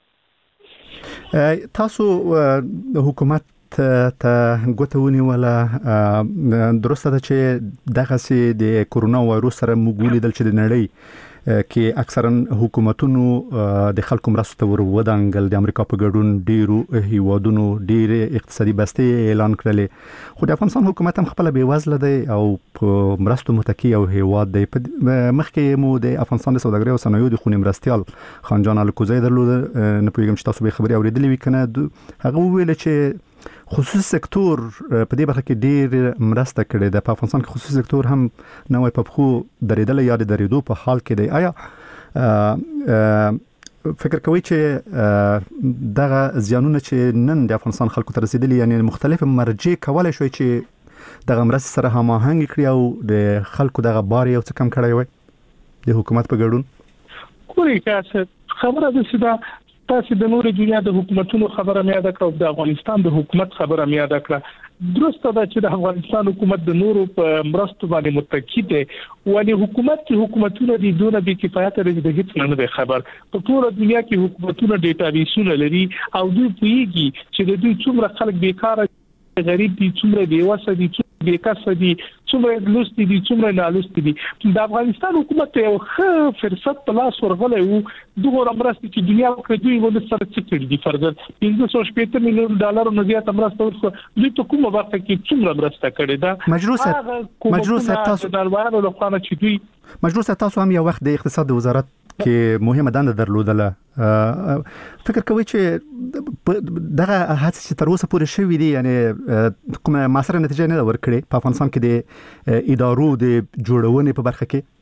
دی تاسو حکومت ته غوتهونی ولا درسته ده چې دغه سي د کورونا وایروس سره مګولې دل چې د نړۍ کې اکثرا حکومتونو د خلکو مرستو ور ودانګل د امریکا په ګډون ډیرو هیوادونو ډیر اقتصادي بستي اعلان کړلې خو د افغانستان حکومت هم خپل بې وزله دی او په مرستو متکی او هیواد دی مخکې مو د افغانستان د سوداګرۍ او صنایعو د خونی مرستيال خان جان الکوزی درلود نه پوهیږم چې تاسو به خبري اوریدلې وي کنه هغه ویل چې خصوصي سکتور په دې برخه کې ډیر مرسته کړې ده په افغانستان کې خصوصي سکتور هم نوې په خو درېدل یا د درېدو په حال کې دی آیا فکر کوي چې دغه زیانونه چې نن د افغانستان خلکو ته رسیدلي یعنی مختلف مرجع کولای شوی چې دغه مرسته سره هماهنګ کړي او د خلکو دغه بار یو څه کم کړی وي د حکومت په ګډون کومه چې خبره ده چې تاسو د نور دنیا د حکومتونو خبره مې یاد کړو د افغانستان د حکومت خبره مې یاد کړه درسته ده چې د افغانستان حکومت د نورو په مرستو باندې متکی دی ولې حکومت کې حکومتونه د دونه بې کفایت لري د هیڅ نه خبر په ټول دنیا کې حکومتونه ډیټابیسونه لري او دوی پوهیږي چې د دوی څومره خلک بیکاره غریب دي څومره بیوسه دي بیکاسه دي څومره لوستي دي څومره نالوستي دي د افغانستان حکومت یو ښه فرصت په لاس ورغلی وو دغه مرستې چې دنیا کې دوی ول سره څه کړی دي فرض پنځه سوه شپږ میلیون ډالر نه زیات مرسته ورکړه دوی ته کومه وخت کې څومره مرسته کړې ده مجروسه مجروسه تاسو د نړیوالو لخوا چې دوی مجروسه تاسو هم یو وخت د اقتصاد وزارت کې مهمه دنده درلودله فکر کوي چې دغه هڅه چې تر اوسه پورې شوې دي یعنی کومه ماسره نتیجه نه ورکړي په افغانستان کې د ادارو د جوړونې په برخه کې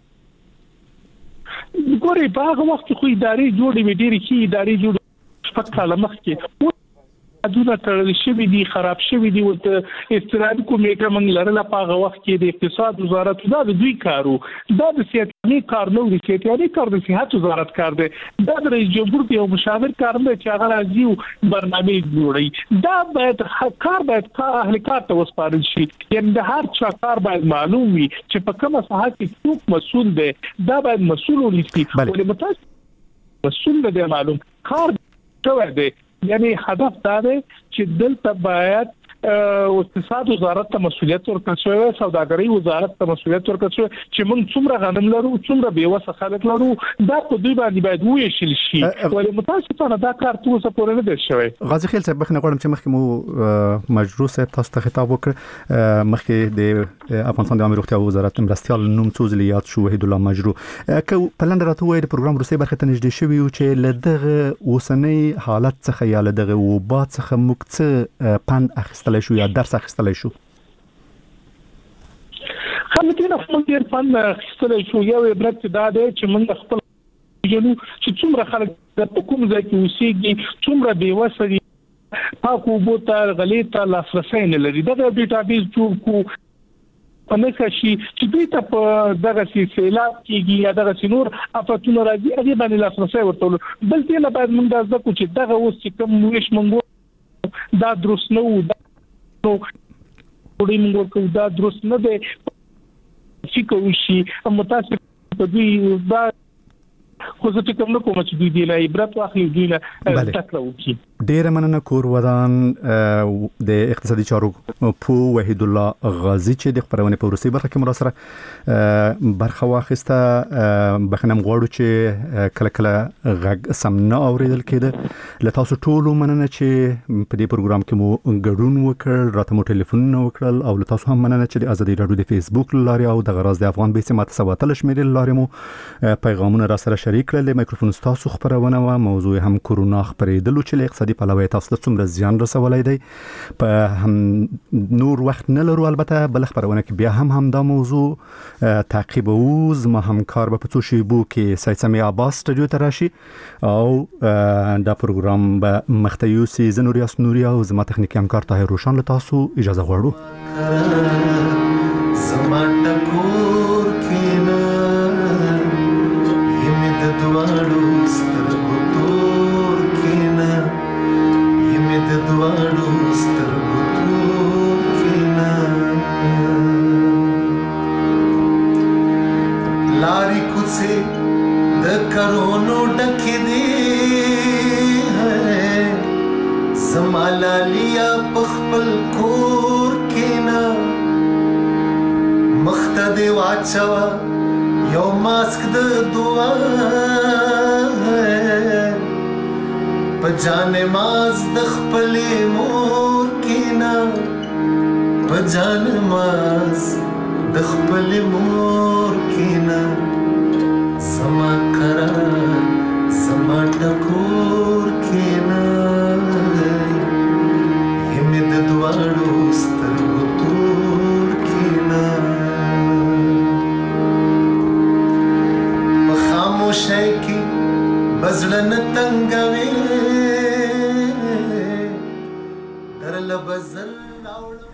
ګوري په هغه وخت خو ادارې جوړې وې ډېرې کې ادارې جوړې شپږ کاله مخکې ادونه تړل شوی دي خراب شوی دي او استراحت کومیټه موږ لرله په هغه وخت کې د اقتصاد وزارت دا د دوی کارو دا د سیاستي کار نه دی سیاستي کار د صحت وزارت کار دی دا د رئیس جمهور دی او مشاور کار دی چې هغه راځي او برنامه جوړي دا باید کار باید اهل کار ته وسپارل شي یعنی د هر چا کار باید معلوم وي چې په کومه ساحه کې څوک مسؤل دی دا باید مسؤل ونیسي ولې متاسف مسؤل دی معلوم کار څه دی یعنی هدف دا دی چې دلته باید اقتصاد وزارت ته مسؤلیت ورکړل شوی سوداګرۍ وزارت ته مسؤلیت ورکړل شوی چې موږ څومره غنم لرو څومره بیوسه خلک لرو دا په دوی باندې باید وویشل شي ولې متاسفانه دا کار څه پورې نه دی شوی غازي خیل صاحب بخنه غواړم چې مخکې مو مجروح صاحب تاسو ته خطاب وکړ مخکې د افغانستان د عامه روغتیا وزارت مرستيال نوم څو ځله یاد شو وحید الله مجروح که په لنډه راته وایي د پروګرام روسي برخه ته نږدې شوی او چې لدغه اوسنۍ حالت څخه یا لدغه وبات څخه موږ څه پند اخیستل شو یا درس اخیستل شو خلک نه خپل ډیر فن اخیستل شو یو عبرت دا دی چې موږ خپل جنو چې څومره خلک د کوم ځای کې اوسېږي څومره بیوسه دي پاکو بوته غلیته لاسرسي نه لري دا د ډیټابیس جوړ کو پنځه شي چې دوی ته په دغه سیلاب کېږي یا دغه سينور افتونه راځي هغه باندې لاسرسي ورته بل دې نه باید موږ د ځکه چې دغه اوس چې کوم ویش موږ دا درست نه و نو وړي موږ کو دا درست نه دی چې کوم شي متاسف په دې دا خو څه کوم نه کوم چې دوی دی نه عبرت واخلي دوی نه تکړه وکړي ډېر مننه کور ودان د اقتصادي چارو په وحید الله غازی چې د خبرونه په روسي برخه کې مرسته برخه واخیسته بخنم غواړو چې کله کله غږ سم نه اوریدل کېده له تاسو ټولو مننه چې په دې پروګرام کې مو ګډون وکړ راته مو ټلیفون وکړل او له تاسو هم مننه چې د ازادي رادیو د فیسبوک لارې او د غراز د افغان بیسه ماته سباتل شمیرل لارې مو پیغامونه را سره شریک کړل میکروفون تاسو خبرونه و موضوع هم کورونا خبرېدلو چې اقتصادي په لوي تاسو ته څومره زیان رسولای دی په هم نور وخت نه لرو البته بل خبرونه کې بیا هم هم دا موضوع تعقیب او زما همکار به پڅو شی بو کې سید سمی عباس سټوډیو ته راشي او دا پروګرام به مختیوسی زنوریاس نوریا او زما تخنیکی همکار طاهر روشن له تاسو اجازه غواړو زما ټکور کینا یمه د دوړو سترګو تور کینا یمه د دوړو سترګو تور کینا لاری کوڅه د کرونو ډکې دي زمالالیا پخپل کور کینا مختدی واچوا یو ماسک د دعا په جان ماز د خپلې مور کینا په جان ماز د خپلې مور کینا سما کرا سما ټکور کینا همې د دواړو سترګو تور کینا په خاموشۍ کې بزړه نه تنګوي در لبزل